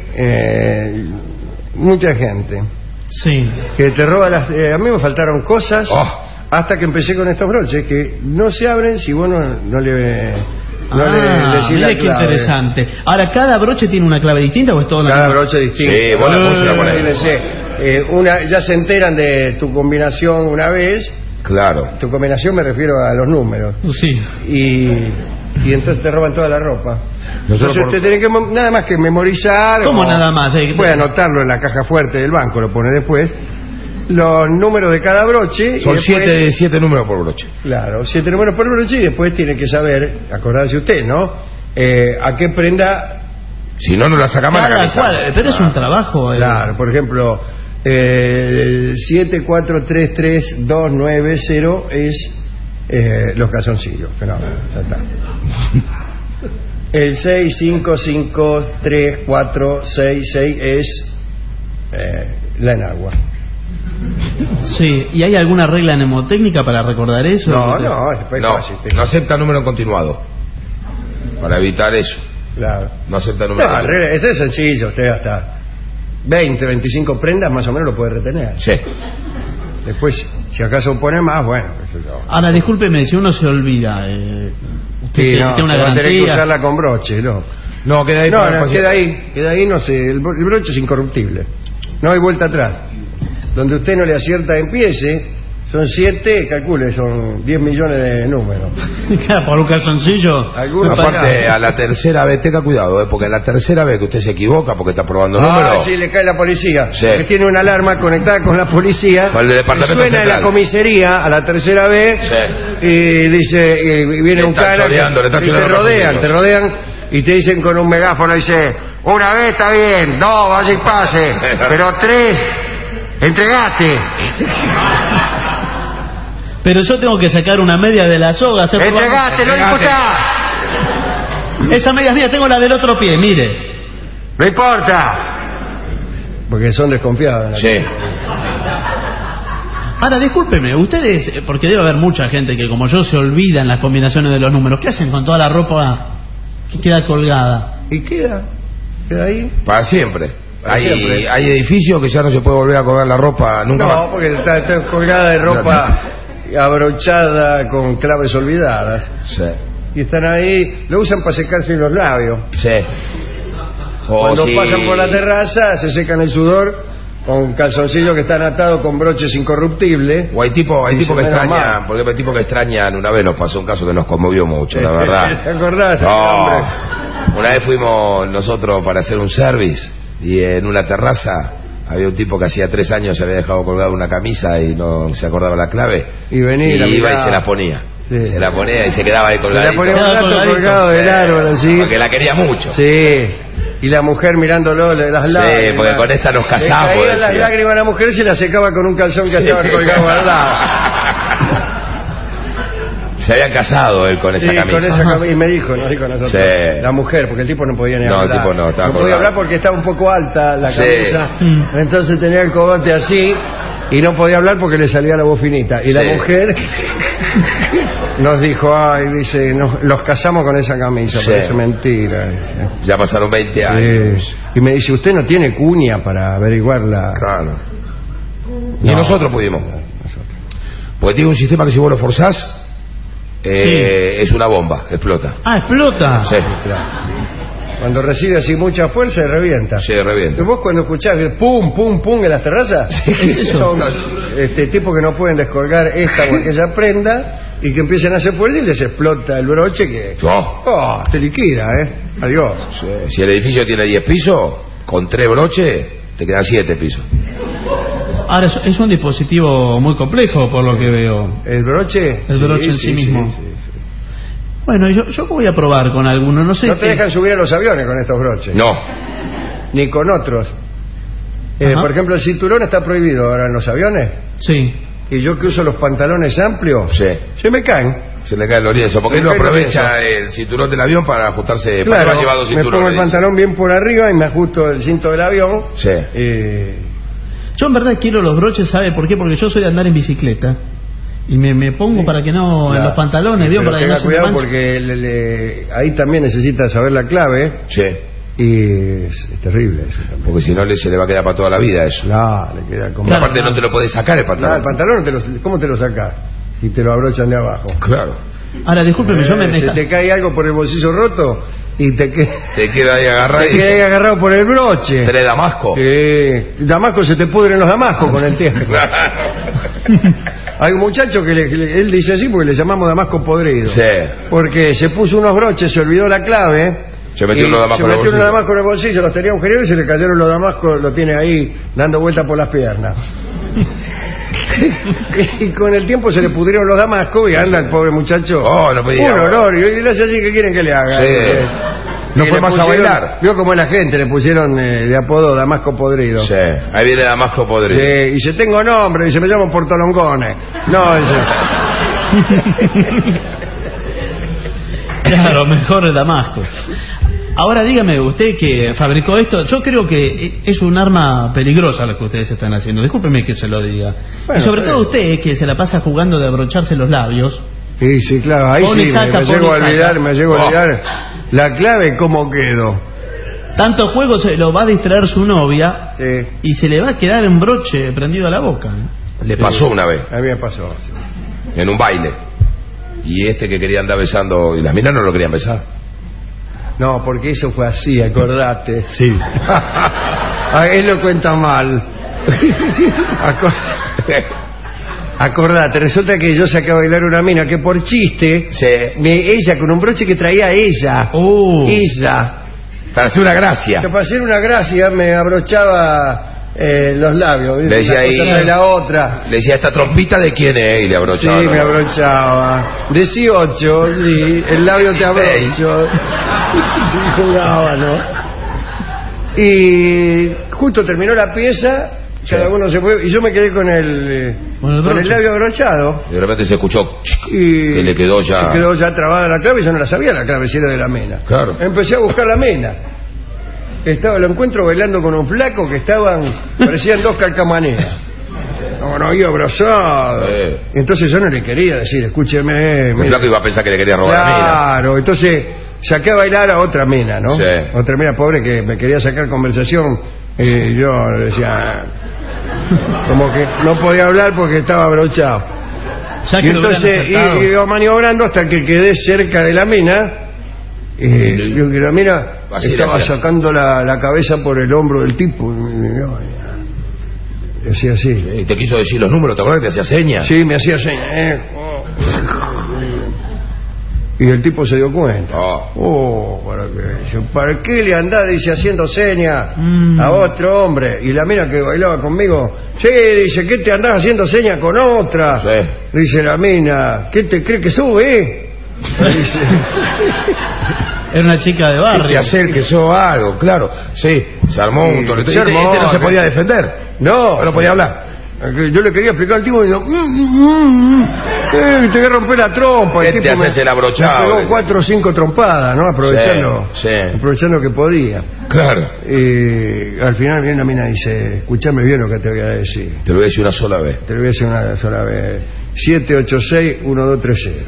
sí,
que te roba las... a mí me faltaron cosas hasta que empecé con estos broches que no se abren si vos no le decís la
mire qué
clave.
interesante. Ahora, ¿cada broche tiene una clave distinta o es todo
Cada broche distinto.
Sí, vos la puse, la ponés.
Ya se enteran de tu combinación una vez.
Claro.
Tu combinación me refiero a los números.
Sí.
Y entonces te roban toda la ropa. Entonces te tenés que nada más que memorizar.
¿Cómo nada más?
Puedes anotarlo en la caja fuerte del banco, lo pones después. Los números de cada broche.
Son 7 números por broche.
Claro, 7 números por broche y después tiene que saber, acordarse usted, ¿no? A qué prenda.
Si no, no la saca más la camisa.
Pero es un trabajo.
Claro, por ejemplo, 7433290 es los calzoncillos. Fenómeno, ya está. El 65534666 es la enagua.
Sí, ¿y hay alguna regla mnemotécnica para recordar eso?
No acepta número continuado. Para evitar eso.
Claro.
No acepta número continuado.
Ese es sencillo, usted hasta 20, 25 prendas más o menos lo puede retener.
Sí.
Después, si acaso pone más, bueno.
Ahora, discúlpeme, si uno se olvida, usted tiene una
va a tener que
garantía.
usarla con broche, ¿no?
No, queda ahí.
Queda ahí, no sé, el broche es incorruptible. No hay vuelta atrás. Donde usted no le acierta empiece, son 7, calcule, son 10 millones de números.
Por un calzoncillo.
Aparte, a la tercera vez, tenga cuidado, porque a la tercera vez que usted se equivoca porque está probando números.
Sí, le cae la policía.
Sí.
Porque tiene una alarma conectada con la policía.
Con el departamento
suena
central.
en la comisaría a la tercera vez.
Sí.
Y dice, viene un cara. Y te rodean y te dicen con un megáfono, dice, una vez está bien, 2, vaya y pase, pero 3, entregate.
Pero yo tengo que sacar una media de la soga.
Entregate, no importa.
Esa media es mía, tengo la del otro pie, mire.
No importa. Porque son desconfiados.
Sí.
Ahora, discúlpeme, ustedes, porque debe haber mucha gente que como yo se olvidan las combinaciones de los números. ¿Qué hacen con toda la ropa que queda colgada.
¿Y queda ahí?
Para siempre.
Para siempre.
Hay edificios que ya no se puede volver a colgar la ropa nunca más.
No, porque está colgada de ropa abrochada con claves olvidadas.
Sí.
Y están ahí, lo usan para secarse los labios.
Sí.
Cuando pasan por la terraza, se secan el sudor con calzoncillos que están atados con broches incorruptibles.
O hay tipos que extrañan, por ejemplo, hay tipos que extrañan. Una vez nos pasó un caso que nos conmovió mucho, la verdad.
¿Te acordás?
No. Una vez fuimos nosotros para hacer un service y en una terraza había un tipo que hacía 3 años se había dejado colgada una camisa y no se acordaba la clave.
Y venía
y iba y se la ponía. Sí. Se la ponía y se quedaba ahí colgada.
Se la ponía un rato colgado del árbol, así.
Porque la quería mucho.
Sí. Y la mujer mirándolo de las lágrimas.
Sí, porque con esta nos casamos.
Le caían las lágrimas a la mujer y se la secaba con un calzón que estaba colgado al lado.
Se había casado él con esa camisa.
Con esa camisa. Y me dijo, nos dijo nosotros. Sí. La mujer, porque el tipo no podía ni hablar.
No, el tipo no, estaba
no podía hablar porque estaba un poco alta la camisa. Entonces tenía el cogote así y no podía hablar porque le salía la voz finita. Y la mujer nos dijo, dice, los casamos con esa camisa, parece mentira. Dice.
Ya pasaron 20 años.
Y me dice, ¿usted no tiene cuña para averiguarla?
Claro. Y nosotros pudimos. Porque tiene un sistema que si vos lo forzás, es una bomba, explota.
¿Explota?
Sí.
Cuando recibe así mucha fuerza, revienta.
Sí, revienta.
¿Y vos cuando escuchás pum, pum, pum en las terrazas?
Sí,
son tipos que no pueden descolgar esta o aquella prenda y que empiezan a hacer fuerza y les explota el broche que... te liquida, Adiós.
Sí. Si el edificio tiene 10 pisos, con 3 broches, te quedan 7 pisos.
Ahora, es un dispositivo muy complejo, por lo que veo.
¿El broche?
El broche en sí mismo.
Sí.
Bueno, yo voy a probar con alguno, no sé.
No te dejan subir a los aviones con estos broches.
No.
Ni con otros. Por ejemplo, el cinturón está prohibido ahora en los aviones.
Sí.
Y yo que uso los pantalones amplios, se me caen.
Se le cae el orienzo. Porque él no aprovecha el cinturón del avión para ajustarse.
Claro,
para llevar 2 cinturones.
Me pongo el pantalón bien por arriba y me ajusto el cinto del avión.
Sí.
Yo en verdad quiero los broches, ¿sabe por qué? Porque yo soy de andar en bicicleta. Y me pongo para que no... En los pantalones, ¿vio? Para que no se me
cuidado porque ahí también necesita saber la clave.
Sí.
Y es terrible eso también.
Porque si no se le va a quedar para toda la vida eso.
No, le queda como...
Claro, aparte no te lo podés sacar el pantalón.
El pantalón, ¿cómo te lo sacás? Si te lo abrochan de abajo.
Claro.
Ahora, discúlpeme, yo me...
Si te cae algo por el bolsillo roto y te
queda ahí agarrado.
Te queda ahí agarrado por el broche.
¿Tenés damasco?
Damasco, se te pudren los damascos con el tiempo. Hay un muchacho que él dice así porque le llamamos damasco podrido.
Sí.
Porque se puso unos broches, se olvidó la clave.
Se metió unos
damascos en el bolsillo, los tenía agujereados y se le cayeron los damascos, lo tiene ahí dando vueltas por las piernas. Y con el tiempo se le pudrieron los damascos y anda el pobre muchacho.
No podía.
Un olor. Y le hace así, ¿qué quieren que le haga?
Sí. No fue más a bailar.
Vio cómo es la gente, le pusieron de apodo Damasco Podrido.
Sí, ahí viene Damasco Podrido.
Y dice, tengo nombre, dice, me llamo Portolongones. No, dice...
Claro, mejor el Damasco. Ahora dígame, usted que fabricó esto, yo creo que es un arma peligrosa lo que ustedes están haciendo. Discúlpeme que se lo diga. Bueno, y sobre todo usted, que se la pasa jugando de abrocharse los labios.
Sí, claro, ahí sí, me llego a olvidar, la clave, ¿cómo quedo?
Tanto juego se lo va a distraer su novia y se le va a quedar un broche prendido a la boca.
Le pasó una vez.
A mí me pasó.
En un baile. Y que quería andar besando, y las minas no lo querían besar.
No, porque eso fue así, acordate.
Sí.
Él lo cuenta mal. Acordate, resulta que yo saqué a bailar una mina que por chiste, ella con un broche que traía ella,
para hacer una gracia.
Que para hacer una gracia me abrochaba los labios.
Le decía ahí,
de la otra.
Le decía, ¿esta trompita de quién es? Y le abrochaba.
Sí, me abrochaba. 18, sí, el labio te abrocho. Sí, jugaba, ¿no? Y justo terminó la pieza, cada uno se fue, y yo me quedé con el labio abrochado.
Y de repente se escuchó que le quedó ya...
Se quedó ya trabada la clave, y yo no la sabía la clave, si era de la mena.
Claro.
Empecé a buscar la mena. Lo encuentro bailando con un flaco que parecían 2 calcamaneras. No, iba abrazado. Entonces yo no le quería decir, escúcheme.
El flaco iba a pensar que le quería robar la mina.
Claro, entonces saqué a bailar a otra mina, ¿no?
Sí.
Otra mina pobre que me quería sacar conversación. Yo le decía, como que no podía hablar porque estaba abrochado.
Ya que
Y entonces iba maniobrando hasta que quedé cerca de la mina. Yo que la mina estaba sacando la cabeza por el hombro del tipo. Y hacía así.
¿Y te quiso decir los números? ¿Te acuerdas que te hacía señas?
Sí, me hacía señas. Y el tipo se dio cuenta. ¿Para qué le andás, dice, haciendo señas a otro hombre? Y la mina que bailaba conmigo, sí, dice, ¿qué te andás haciendo señas con otra?
Sí.
Dice la mina, ¿qué te cree que sube? Dice,
era una chica de barrio.
Y hacer que sos algo, claro. Sí, se armó un toleto. Este no se podía defender.
No
podía hablar.
Yo le quería explicar al tipo y digo, te voy a romper la trompa. El tipo
haces el abrochado.
Me pegó 4 o 5 trompadas, ¿no? Aprovechando que podía.
Claro.
Al final viene la mina y dice, escúchame bien lo que te voy a decir.
Te lo voy a decir una sola vez.
Te lo voy a decir una sola vez. 786-1230.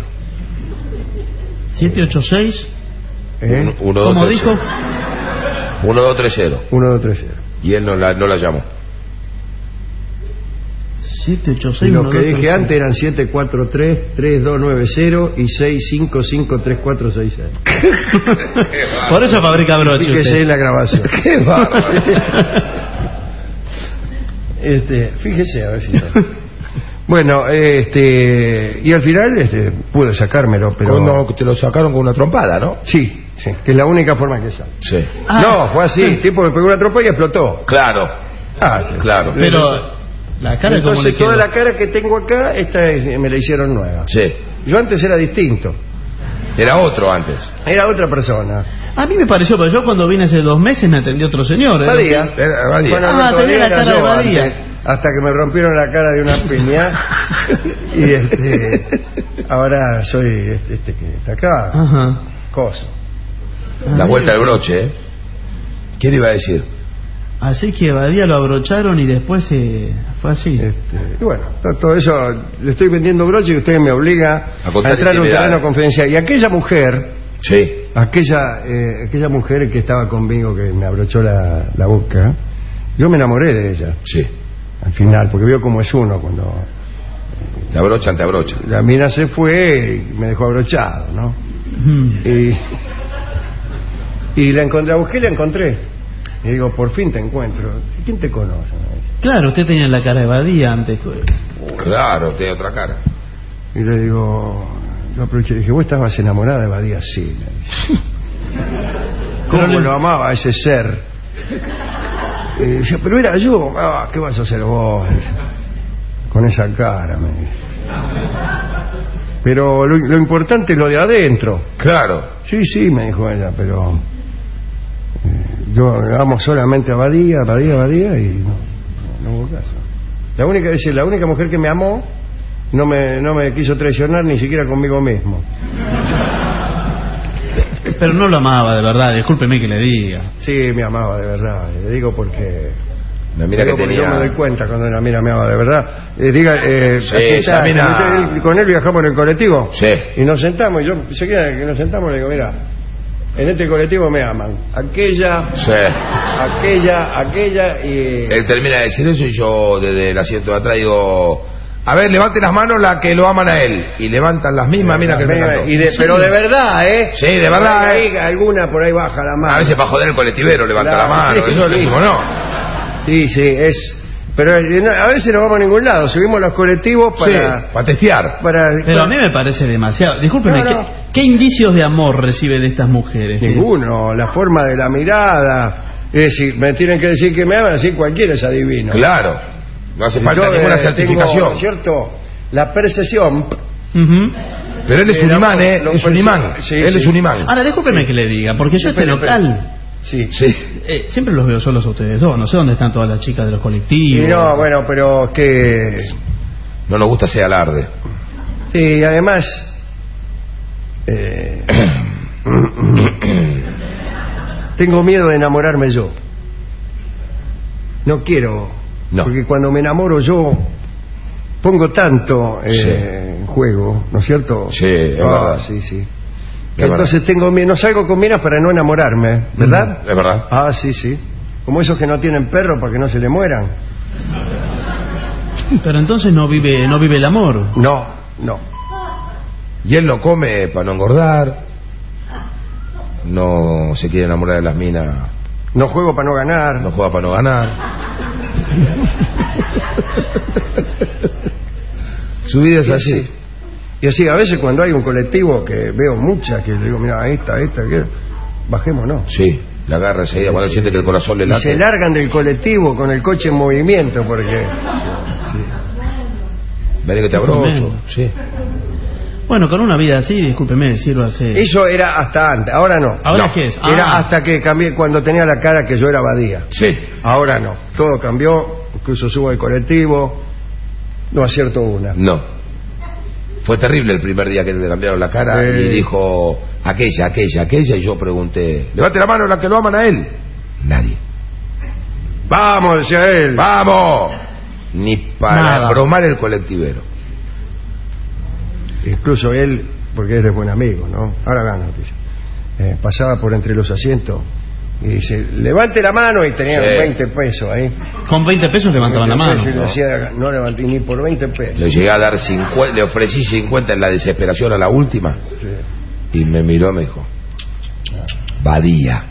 786.
¿Cómo
dijo?
1230.
1230.
Y él no la llamó.
786.
Lo que dije antes eran 743-3290 y 655-3466.
Por eso fabrica broches.
Fíjese en la grabación.
Qué bárbaro.
Fíjese, a ver si... Bueno, y al final pude sacármelo, pero...
Cuando te lo sacaron con una trompada, ¿no?
Sí, que es la única forma que sale.
Sí.
No, fue así, el tipo me pegó una trompa y explotó.
Claro.
Sí.
Claro.
Pero... La cara.
Entonces toda la cara que tengo acá me la hicieron nueva.
Sí.
Yo antes era distinto.
Era otro antes.
Era otra persona.
A mí me pareció, pero yo cuando vine hace 2 meses me atendió otro señor.
Badía.
Bueno, tenía la cara de Badía.
Hasta que me rompieron la cara de una piña. Y ahora soy que está acá.
Ajá.
Coso.
La vuelta del broche, ¿eh? ¿Qué le iba a decir?
Así que Badía lo abrocharon y después fue así.
Y bueno, todo eso, le estoy vendiendo broche y usted me obliga a entrar en un terreno confidencial. Y aquella mujer, aquella mujer que estaba conmigo, que me abrochó la boca, yo me enamoré de ella.
Sí.
Al final, porque veo cómo es uno cuando...
Te abrochan, te abrochan.
La mina se fue y me dejó abrochado, ¿no? Y la busqué y la encontré. Y digo, por fin te encuentro. ¿Quién te conoce?
Claro, usted tenía la cara de Badía antes.
Claro, tenía otra cara.
Y le digo, yo aproveché y dije, ¿vos estabas enamorada de Badía? Sí, me dice. ¿Cómo lo amaba a ese ser? Y decía, pero era yo. ¿Qué vas a hacer vos? Con esa cara, me dice. Pero lo importante es lo de adentro.
Claro.
Sí, me dijo ella, pero... yo amo solamente a Badía y no hubo caso. La única mujer que me amó no me quiso traicionar ni siquiera conmigo mismo.
Pero no lo amaba de verdad, discúlpeme que le diga.
Sí, me amaba de verdad, le digo porque...
La mina que tenía...
Yo me doy cuenta cuando la mina me amaba de verdad.
Esa mina...
Con él viajamos en el colectivo.
Sí.
Y nos sentamos, y yo enseguida que nos sentamos le digo, mira... En este colectivo me aman. Aquella y...
Él termina de decir eso y yo desde el asiento de atrás digo... A ver, levanten las manos las que lo aman a él. Y levantan las mismas minas que me cantó.
Pero de verdad, ¿eh?
Sí, de verdad,
alguna por ahí baja la mano.
A veces para joder el colectivero levanta la mano. Eso le decimos, ¿no?
Sí, es... Pero a veces no vamos a ningún lado. Subimos los colectivos
para testear.
Pero a mí me parece demasiado. Discúlpeme, ¿qué indicios de amor recibe de estas mujeres?
Ninguno. La forma de la mirada. Es decir, me tienen que decir que me aman, así cualquiera es adivino.
Claro. No hace falta ninguna certificación.
Tengo, ¿cierto? La percepción.
Pero él es un imán, ¿eh? Es un imán. Él es un imán.
Ahora, discúlpeme que le diga, porque yo este local...
Sí.
Siempre los veo solos a ustedes dos. No sé dónde están todas las chicas de los colectivos.
No, bueno, pero es que...
No nos gusta ese alarde.
Sí, además... tengo miedo de enamorarme yo. No quiero. No. Porque cuando me enamoro yo... Pongo tanto en juego, ¿no es cierto?
Sí, es verdad.
Sí. Entonces tengo miedo, no salgo con minas para no enamorarme, ¿verdad?
Es verdad.
Ah, sí, sí. Como esos que no tienen perro para que no se le mueran.
Pero entonces no vive el amor.
No.
Y él no come para no engordar. No se quiere enamorar de las minas.
No juego para no ganar.
No juega para no ganar. Su vida es así.
Sí. Y así, a veces cuando hay un colectivo que veo muchas, que le digo, mira, esta, que bajémonos.
Sí, la agarra enseguida cuando siente que el corazón le late.
Y se largan del colectivo con el coche en movimiento, porque... Sí.
Vení que te abrocho. Sí.
Bueno, con una vida así, discúlpeme, sírvase.
Eso era hasta antes, ahora no.
¿Ahora
no.
qué es?
Era hasta que cambié, cuando tenía la cara que yo era Badía.
Sí.
Ahora no. Todo cambió, incluso subo al colectivo, no acierto una.
No. Fue terrible el primer día que le cambiaron la cara y dijo aquella, y yo pregunté, levante la mano la que lo aman a él. Nadie.
Vamos, decía él.
¡Vamos! Ni para bromar el colectivero.
Incluso él, porque él es buen amigo, ¿no? Ahora gana noticia. Pasaba por entre los asientos y dice, levante la mano, y tenía 20 pesos ahí.
Con 20 pesos levantaban la mano.
Y le decía, no levanté ni por 20 pesos.
Le llegué a dar 50, le ofrecí 50 en la desesperación a la última. Sí. Y me miró y me dijo, Badía.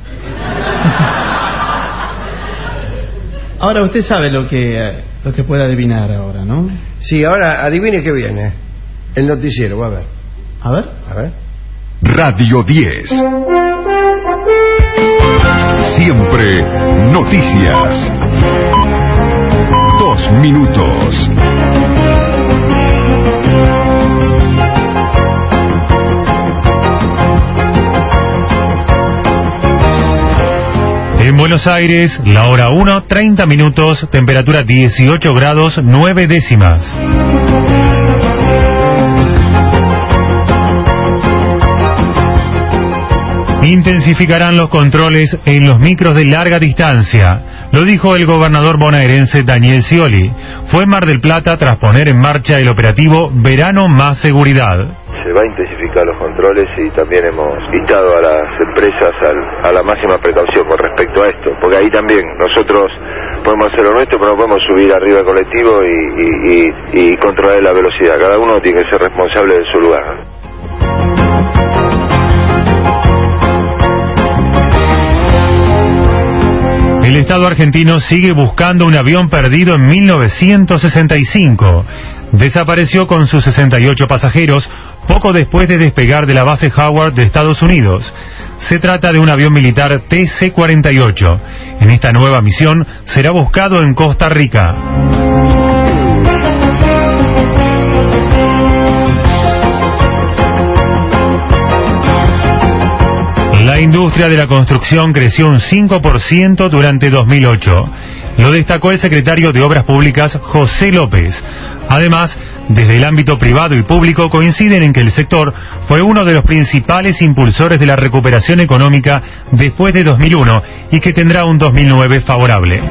Ahora usted sabe lo que puede adivinar ahora, ¿no?
Sí, ahora adivine qué viene. El noticiero, va a ver.
A ver.
Radio 10. Siempre noticias. 2 minutos.
En Buenos Aires, la hora 1, 30 minutos, temperatura 18 grados 9 décimas. Intensificarán los controles en los micros de larga distancia, lo dijo el gobernador bonaerense Daniel Scioli. Fue en Mar del Plata tras poner en marcha el operativo Verano Más Seguridad.
Se va a intensificar los controles y también hemos instado a las empresas a la máxima precaución con respecto a esto, porque ahí también nosotros podemos hacer lo nuestro, pero no podemos subir arriba del colectivo y controlar la velocidad. Cada uno tiene que ser responsable de su lugar.
El Estado argentino sigue buscando un avión perdido en 1965. Desapareció con sus 68 pasajeros poco después de despegar de la base Howard de Estados Unidos. Se trata de un avión militar TC-48. En esta nueva misión será buscado en Costa Rica. La industria de la construcción creció un 5% durante 2008. Lo destacó el secretario de Obras Públicas, José López. Además, desde el ámbito privado y público coinciden en que el sector fue uno de los principales impulsores de la recuperación económica después de 2001 y que tendrá un 2009 favorable.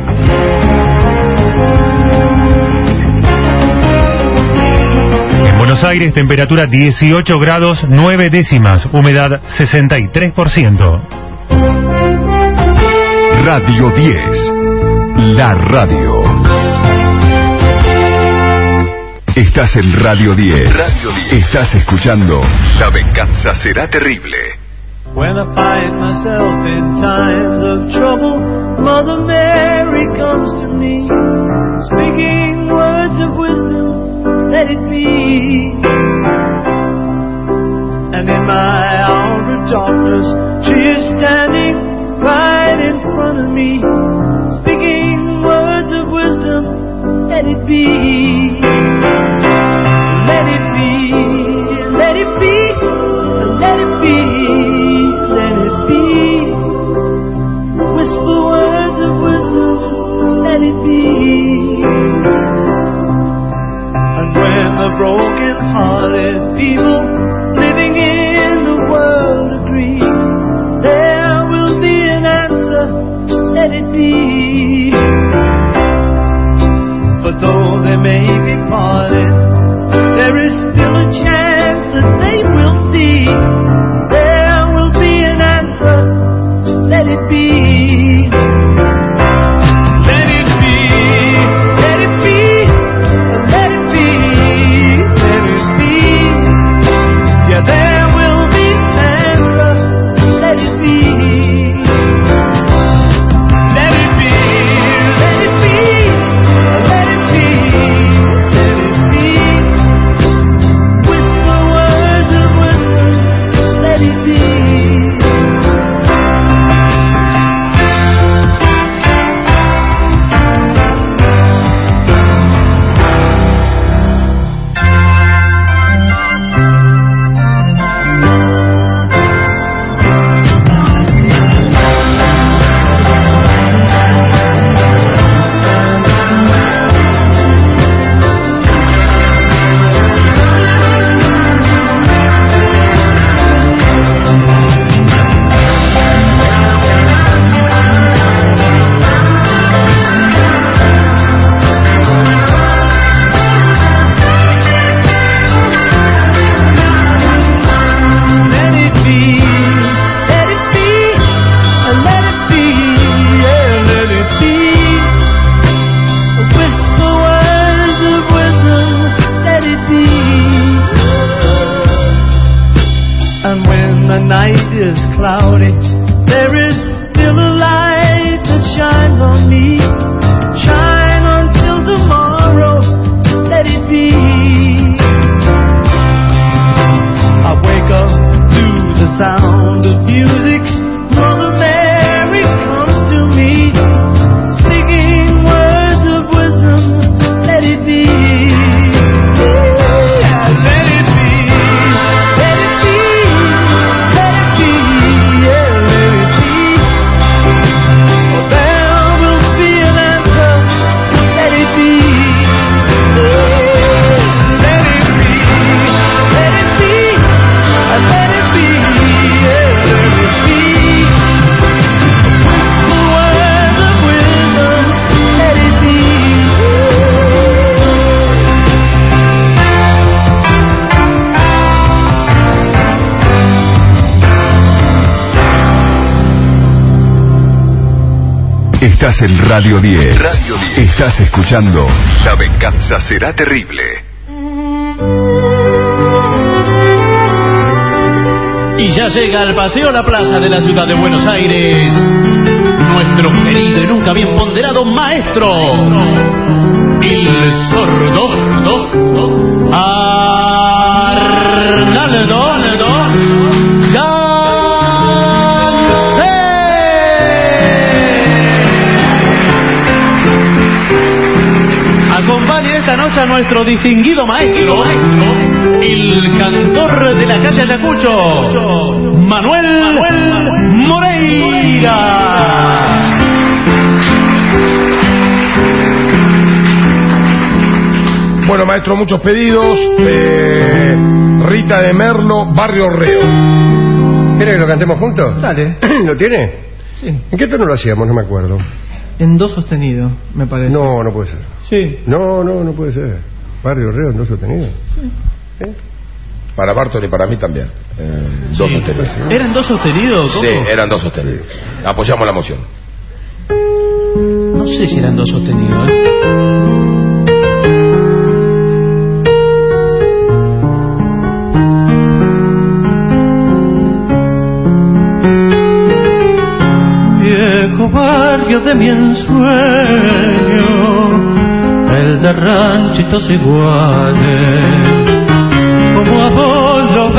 En Buenos Aires, temperatura 18 grados 9 décimas, humedad 63%.
Radio 10. La radio. Estás en Radio 10. Estás escuchando La venganza será terrible.
When I find myself in times of trouble, Mother Mary comes to me, speaking words of wisdom, let it be. And in my hour of darkness, she is standing right in front of me, speaking words of wisdom, let it be. Let it be, let it be, let it be, let it be. Whisper words of wisdom, let it be. And when the broken-hearted people living in the world agree, there will be an answer, let it be. But though they may be parted, there is still a chance that they will see
Estás en Radio 10. Estás escuchando La venganza será terrible.
Y ya llega al Paseo La Plaza de la ciudad de Buenos Aires nuestro querido y nunca bien ponderado maestro, el sordo Arnaldo Gansé. Acompaña esta noche a nuestro distinguido maestro, el cantor de la calle Ayacucho, Manuel Moreira.
Bueno, maestro, muchos pedidos. Rita de Merlo, Barrio Reo.
¿Quiere que lo cantemos juntos?
Dale.
¿Lo tiene?
Sí.
¿En qué tono lo hacíamos? No me acuerdo.
En do sostenido, me parece.
No, no puede ser.
Sí.
No puede ser. Barrio Reo en do sostenido.
Sí.
Para Barton y para mí también. Dos sostenidos.
¿Eran dos sostenidos?
Sí, eran dos sostenidos. Apoyamos la moción.
No sé si eran dos sostenidos,
Viejo barrio de mi ensueño, el de ranchitos iguales, como a vos los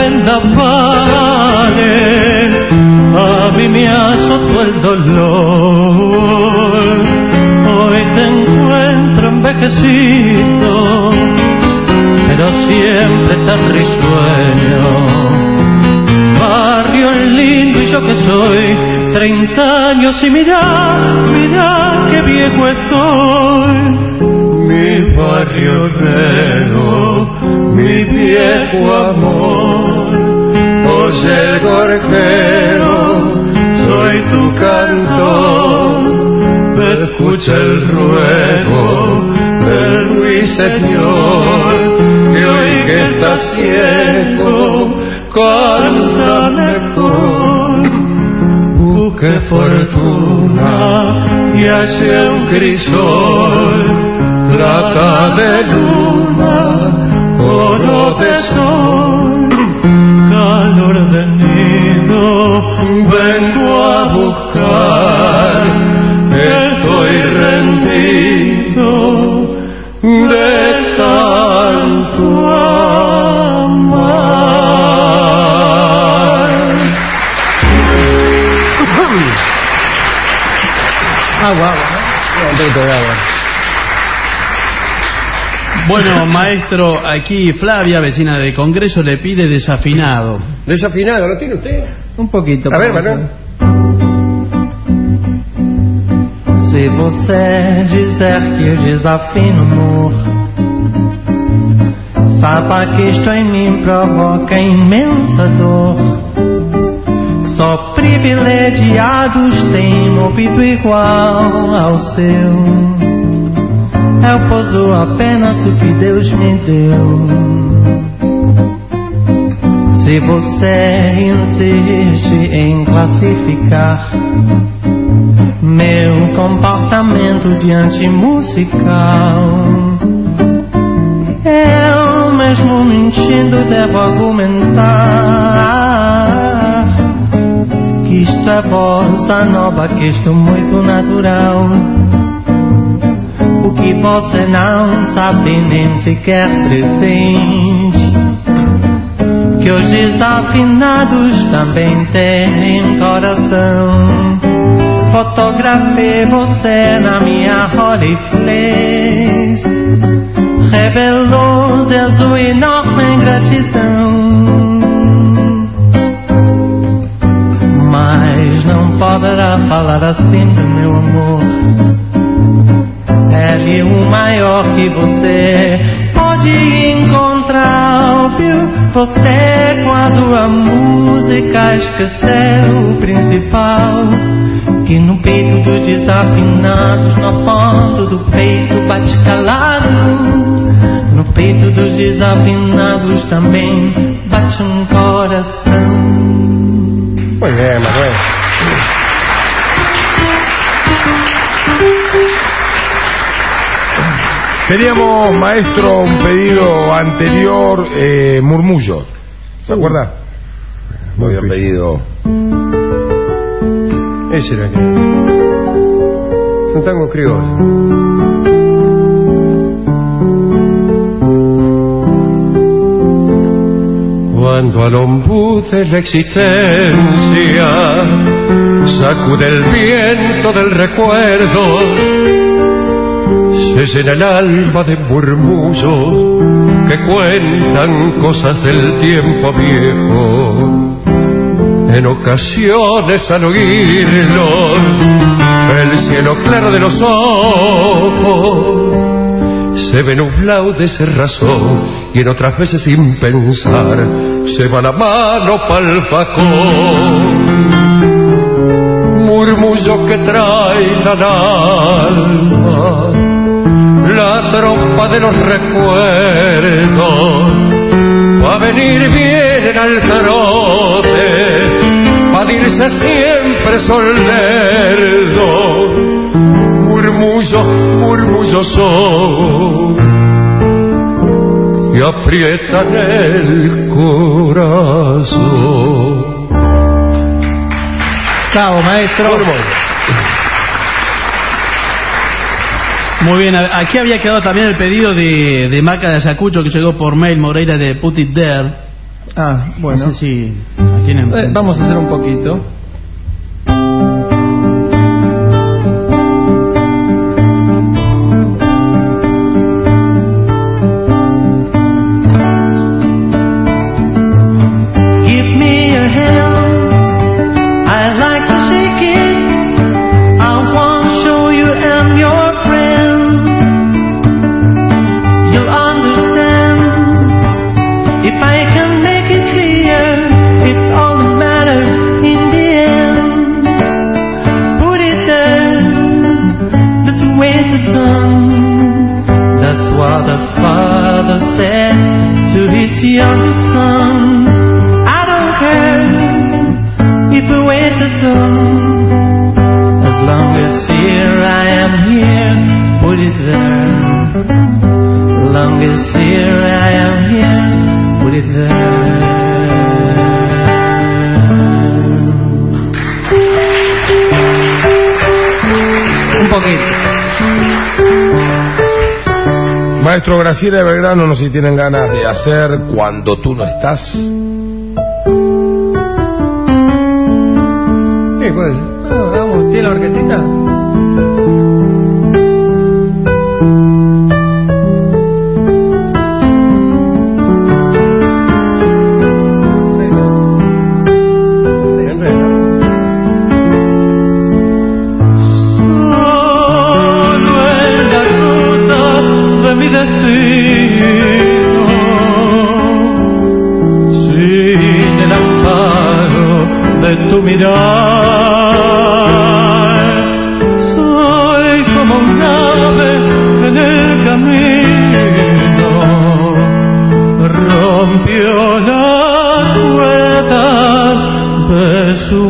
vendavales, a mí me azotó el dolor. Hoy te encuentro envejecido, pero siempre tan risueño. Barrio lindo y yo que soy 30 años y mirá que viejo estoy. Mi barrio Reo, mi viejo amor, oye el gorjero, soy tu cantor, escucha el ruego del ruiseñor, que hoy que estás ciego, canta mejor. Busque fortuna y hace un crisol, plata de luna, oro de sol, calor de nido, vengo a buscar, estoy rendido de tanto amar.
Agua.
Un poquito de agua.
Bueno, maestro, aquí Flavia, vecina de Congreso, le pide Desafinado.
¿Desafinado? ¿Lo tiene usted?
Un poquito.
A ver, Manuel.
Se você dizer que eu desafino, amor, saiba que isto em mim provoca imensa dor. Só privilegiados têm ouvido igual ao seu. Eu poso apenas o que Deus me deu. Se você insiste em classificar meu comportamento diante musical, eu mesmo mentindo devo argumentar que isto é bossa nova, que isto muito natural. O que você não sabe nem sequer presente, que os desafinados também têm coração. Fotografei você na minha Rolleiflex, revelou-se a sua enorme ingratidão. Mas não poderá falar assim do meu amor. Ele é o maior que você pode encontrar, viu? Você com a sua música esqueceu o principal, que no peito dos desafinados, no fundo do peito bate calado. No peito dos desafinados também bate um coração.
Muy bien, Manuel.
Teníamos, maestro, un pedido anterior, Murmullo. ¿Se acuerda? Lo había pedido.
Ese era aquel. Es un tango criollo.
Cuando al ombú de la existencia sacude el viento del recuerdo, se llena el alma de murmullos que cuentan cosas del tiempo viejo. En ocasiones al oírlos, el cielo claro de los ojos se ve nublado de cerrazón, y en otras veces sin pensar se va la mano pa'l facón. Murmullo que traen al alma la tropa de los recuerdos, va a venir bien en el carote, va a irse siempre solnerdo. Murmullos son y aprietan el corazón.
Bravo, maestro.
Muy bien, aquí había quedado también el pedido de Maca de Ayacucho, que llegó por mail, Moreira, de Put It There.
Ah, bueno.
No sé si tienen...
Vamos a hacer un poquito.
Young son, I don't care if we wait too long. As long as here I am here, put it there. As long as here I am here, put it there.
Un poquito.
Maestro, Graciela de Belgrano, no sé si tienen ganas de hacer Cuando tú no estás.
¿Qué? ¿Cuál es? Vamos, ¿tiene la orquestita?
Tu mirar, soy como un ave en el camino, rompió las ruedas de su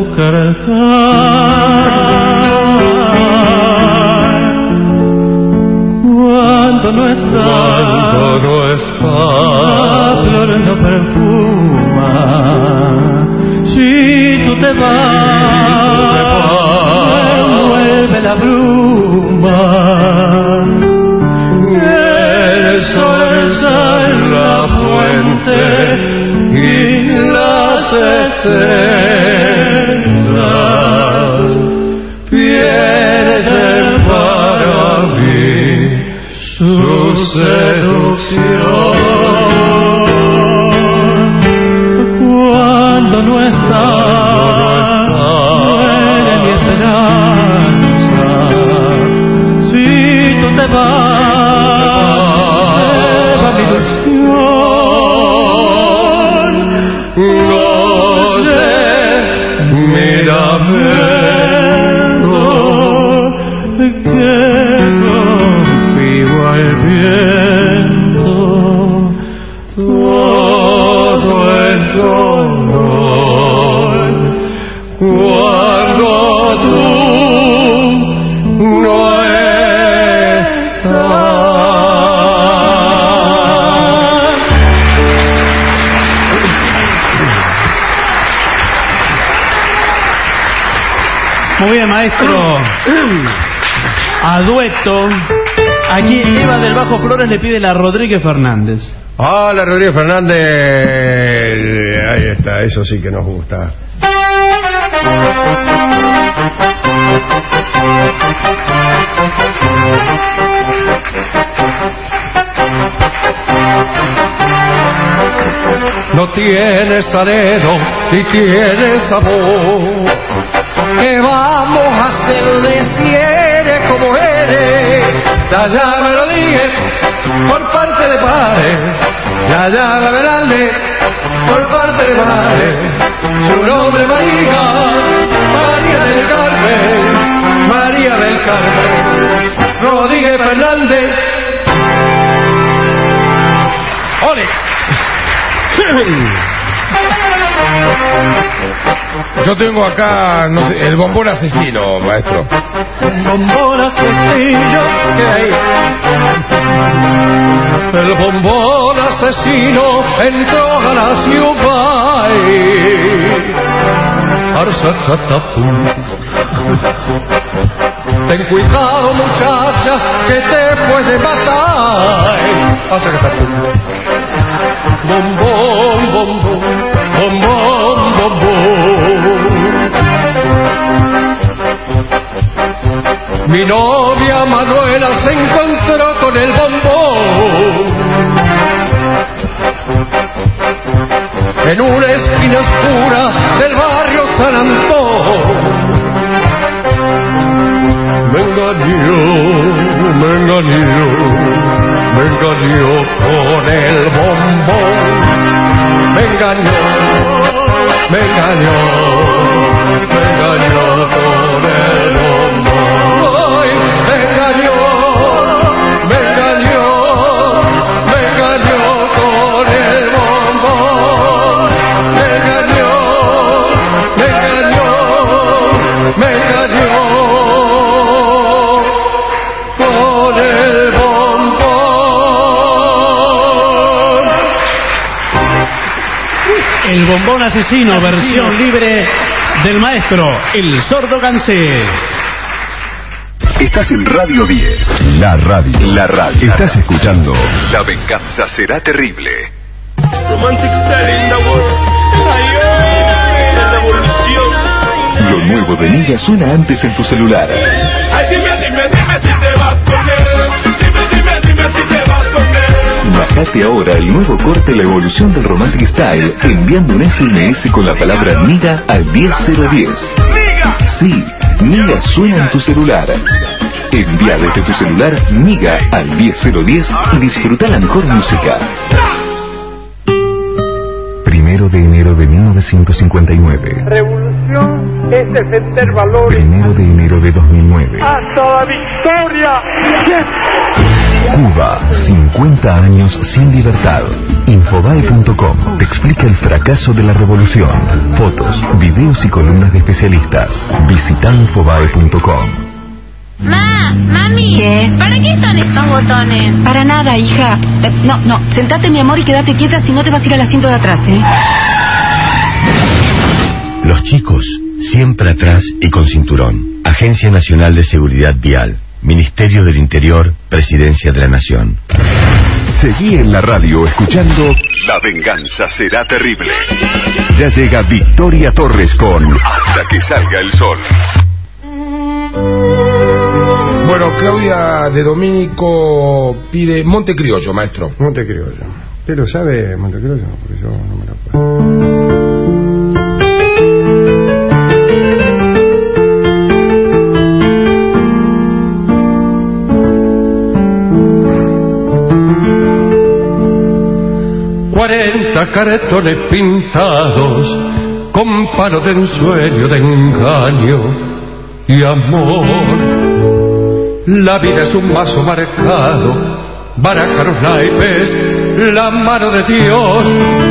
cargar. Cuando no está, la flor no perfuma. Si tú te vas, vuelve la bruma. El sol sale en la fuente y las estrellas pierden para mí su seducción. Cuando no estás, muere mi esperanza. Si tú te vas, va mi ilusión. Oye, mírame, que confío al viento. Todo es dolor cuando tú no estás.
maestro, a dueto. Aquí Eva del Bajo Flores le pide la Rodríguez Fernández.
Ah, la Rodríguez Fernández. Ahí está, eso sí que nos gusta.
No tienes areno ni tienes sabor. ¿Qué vamos a hacerle si eres como eres? La llave Rodríguez por parte de padre, la llave Fernández por parte de madre. Su nombre María, María del Carmen, María del Carmen, Rodríguez Fernández. ¡Ole!
Yo tengo acá el bombón asesino, maestro.
El bombón asesino, ¿qué hay? El bombón asesino entró a la ciudad. Arsacatapum. Ten cuidado, muchacha, que te puede matar. Arsacatapum. Bombón, bombón, bombón, bombón. Mi novia Manuela se encontró con el bombón en una esquina oscura del barrio San Antón. Me engañó con el bombón. Me engañó con el bombón. Ay, me engañó con el bombón. Me engañó con el bombón.
El bombón asesino, versión libre del maestro El Sordo Gansé.
Estás en Radio 10. La radio. La radio. Estás escuchando La venganza será terrible.
Romantic Style in the world. La revolución.
Lo nuevo de Niga suena antes en tu celular.
Ay, dime si te vas con él. Dime si te vas con él.
Bajate ahora el nuevo corte La Evolución del Romantic Style enviando un SMS con la palabra Niga al 10010. Sí, Niga suena en tu celular. Envía desde tu celular Niga al 10010 y disfruta la mejor música. 1 de enero de 1959.
Revolución es defender valores.
1 de enero de 2009.
¡Hasta la victoria!
Cuba, 50 años sin libertad. Infobae.com te explica el fracaso de la revolución. Fotos, videos y columnas de especialistas. Visita Infobae.com.
Mami,
¿qué?
¿Para qué son estos botones?
Para nada, hija. No, sentate, mi amor, y quédate quieta, si no te vas a ir al asiento de atrás, ¿eh?
Los chicos, siempre atrás y con cinturón. Agencia Nacional de Seguridad Vial. Ministerio del Interior, Presidencia de la Nación.
Seguí en la radio escuchando La venganza será terrible. Ya llega Victoria Torres con Hasta que salga el sol.
Bueno, Claudia de Domínico pide Montecriollo, maestro.
Montecriollo. ¿Usted lo sabe, Montecriollo? Porque yo no me lo acuerdo.
Cartones pintados con palo de ensueño, de engaño y amor. La vida es un vaso marcado, baraja los naipes, la mano de Dios.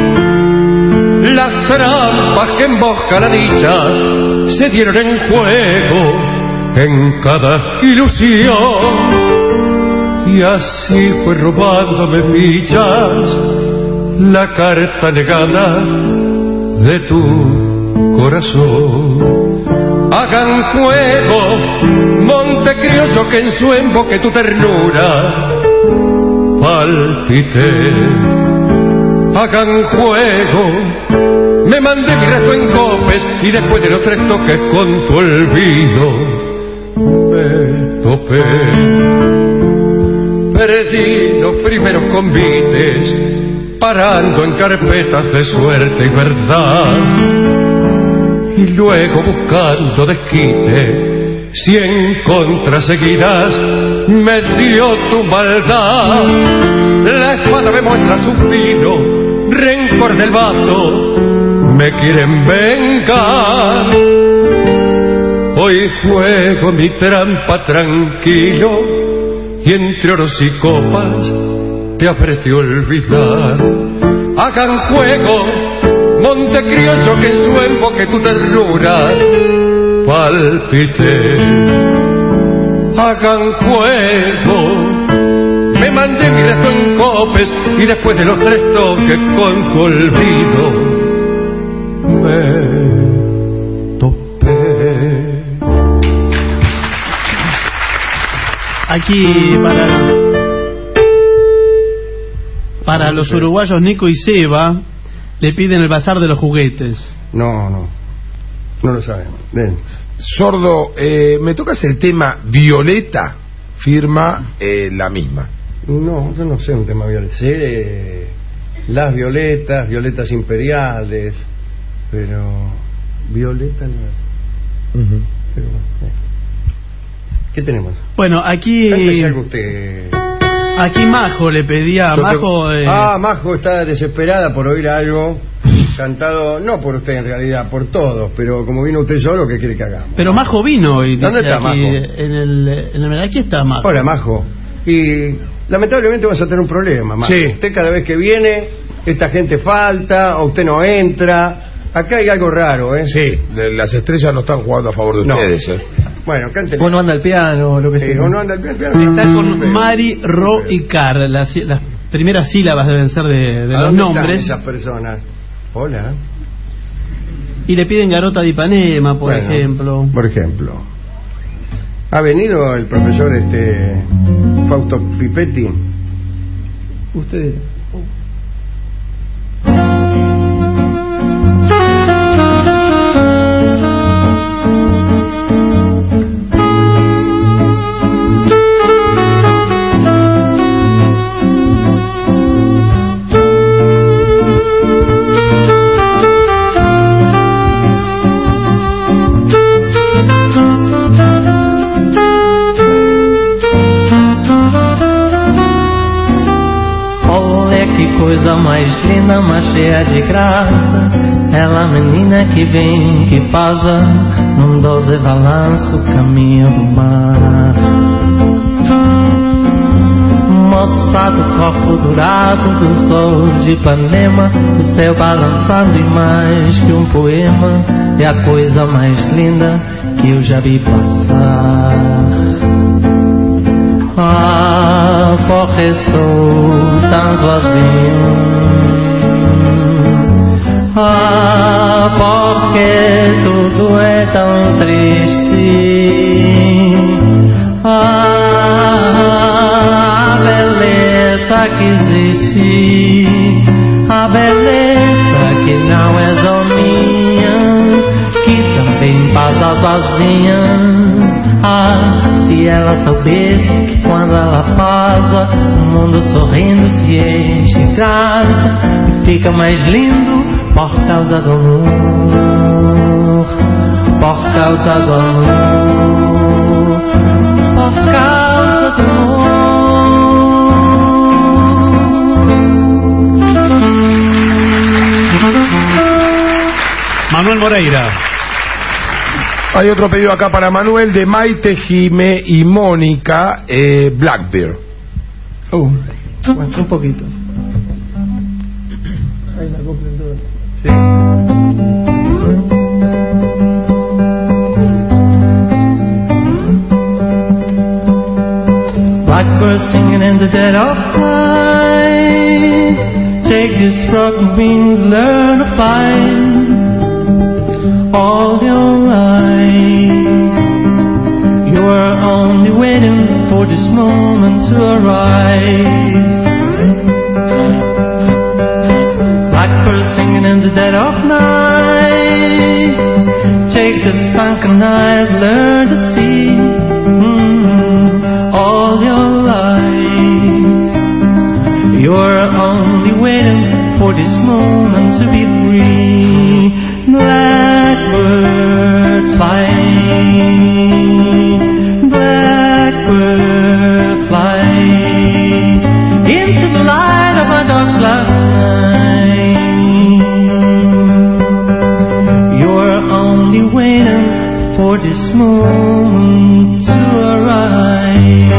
Las trampas que embosca la dicha se dieron en juego en cada ilusión. Y así fue robándome fichas la carta negada de tu corazón. hagan juego, monte criollo que en su emboque tu ternura palpite. Hagan juego, me mandé mi resto en copes y después de los 3 toques con tu olvido me topé. Perdí los primeros convites parando en carpetas de suerte y verdad, y luego buscando desquite 100 contraseguidas me dio tu maldad. La espada me muestra su filo rencor del vato, me quieren vengar. Hoy juego mi trampa tranquilo y entre oros y copas te habré de olvidar. Hagan juego, monte criollo que en su emboque tu ternura palpite. Hagan juego, me mandé mi resto en copes y después de los 3 toques con tu olvido me topé.
Aquí para los uruguayos Nico y Seba le piden el bazar de los juguetes.
No lo sabemos. Bien.
Sordo, me tocas el tema Violeta, firma la misma.
No, yo no sé un tema violeta. Sé las violetas imperiales, pero Violeta no es. Pero, ¿qué tenemos?
Bueno, aquí
algo usted.
Aquí Majo le pedía.
Majo está desesperada por oír algo cantado, no por usted en realidad, por todos, pero como vino usted solo, ¿qué quiere que hagamos?
Pero Majo vino y
¿dónde está
aquí,
Majo?
Aquí está Majo.
Hola, Majo. Y lamentablemente vas a tener un problema, Majo.
Sí.
Usted cada vez que viene, esta gente falta, o usted no entra. Acá hay algo raro, ¿eh?
Sí, las estrellas no están jugando a favor de ustedes, ¿eh?
Bueno, cántele.
O no anda el piano, lo que sea.
O no anda el piano.
Está con Mari, Ro y Car. Las primeras sílabas deben ser de los nombres.
Esas personas. Hola.
Y le piden Garota de Ipanema, por ejemplo.
Por ejemplo. ¿Ha venido el profesor Fausto Pipetti?
Usted.
Coisa mais linda, mais cheia de graça, ela menina que vem, que passa num 12 balanço, caminho do mar. Moça do corpo dourado do sol de Ipanema, o céu balançando e mais que um poema, é a coisa mais linda que eu já vi passar. Ah, porque estou tão sozinho. Ah, porque tudo é tão triste. Ah, a beleza que existe, a beleza que não é só minha, que também passa sozinha. Ah, se ela soubesse que quando ela passa, o mundo sorrindo se enche em casa e fica mais lindo por causa do amor, por causa do amor, por causa do amor.
Manuel Moreira.
Hay otro pedido acá para Manuel de Maite, Jime y Mónica, Blackbeard.
Bueno, un poquito. Ahí la compren todo.
Sí.
Blackbird singing in the dead of night, take these broken wings, learn to fly all your life. only waiting for this moment to arise. Blackbirds singing in the dead of night. Take the sunken eyes, learn to see all your life. You're only waiting for this moment to be free. Blackbird fly, blackbird fly into the light of a dark black night. You're only waiting for this moment to arise.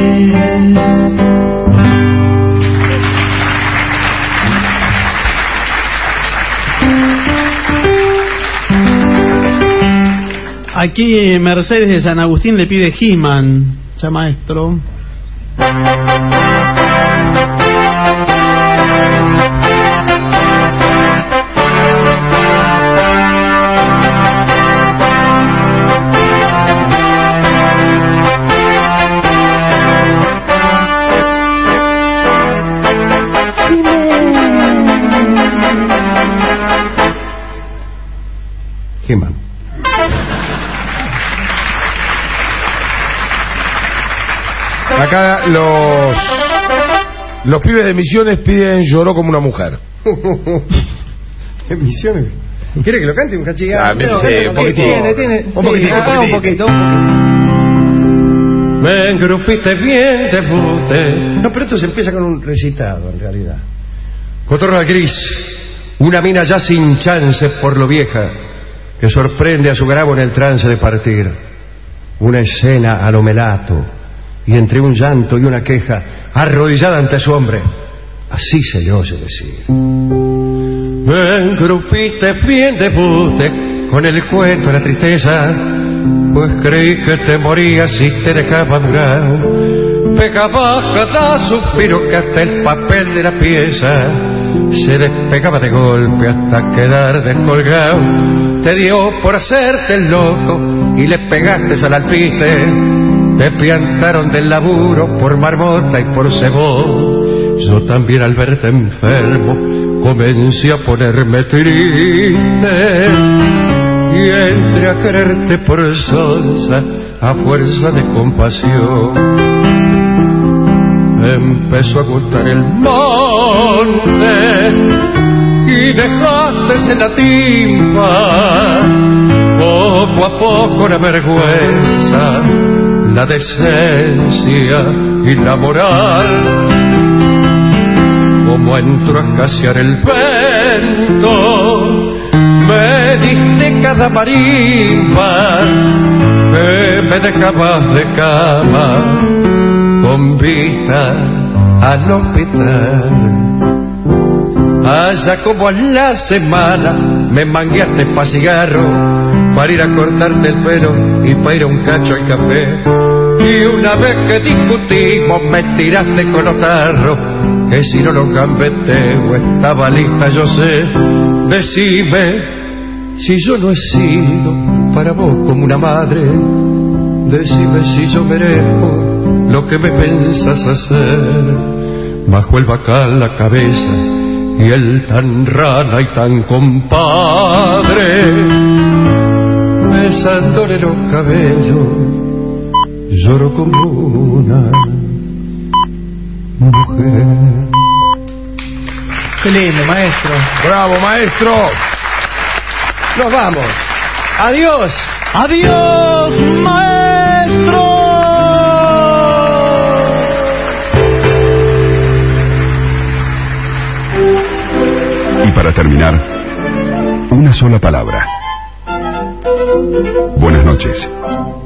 Aquí Mercedes de San Agustín le pide He-Man, ya maestro.
He-Man.
Acá los pibes de Misiones piden Lloró como una mujer.
¿En Misiones? ¿Quiere que lo cante un cachillado?
Ah, bien, sí, un poquitito.
Un poquito.
Me engrupiste bien de bote.
No, pero esto se empieza con un recitado, en realidad.
Cotorra gris, una mina ya sin chance por lo vieja, que sorprende a su grabo en el trance de partir. Una escena a lo melato, y entre un llanto y una queja, arrodillada ante su hombre, así se le oye decir:
Me engrupiste bien de bote con el cuento de la tristeza, pues creí que te morías y te dejaba durar. Pegabas cada suspiro que hasta el papel de la pieza se despegaba de golpe hasta quedar descolgado. Te dio por hacerte el loco y le pegaste al alpiste. Te piantaron del laburo por marmota y por cebón. Yo también al verte enfermo comencé a ponerme triste, y entré a quererte por sonsa a fuerza de compasión. Empezó a gustar el monte y dejaste en la timba poco a poco la vergüenza, la decencia y la moral. Como entró a escasear el vento, me diste cada marimba que me dejabas de cama con vista al hospital. Allá como a la semana me mangueaste pa' cigarro, para ir a cortarte el pelo y para ir a un cacho al café. Y una vez que discutimos me tiraste con los tarros, que si no lo gambeteo estaba lista, yo sé. Decime si yo no he sido para vos como una madre. Decime si yo merezco lo que me pensás hacer. Bajo el bacal la cabeza y él tan rana y tan compadre, besándole los cabellos, lloro como una mujer.
Qué lindo, maestro.
Bravo, maestro.
Nos vamos. Adiós.
Adiós, maestro.
Y para terminar, una sola palabra. Buenas noches.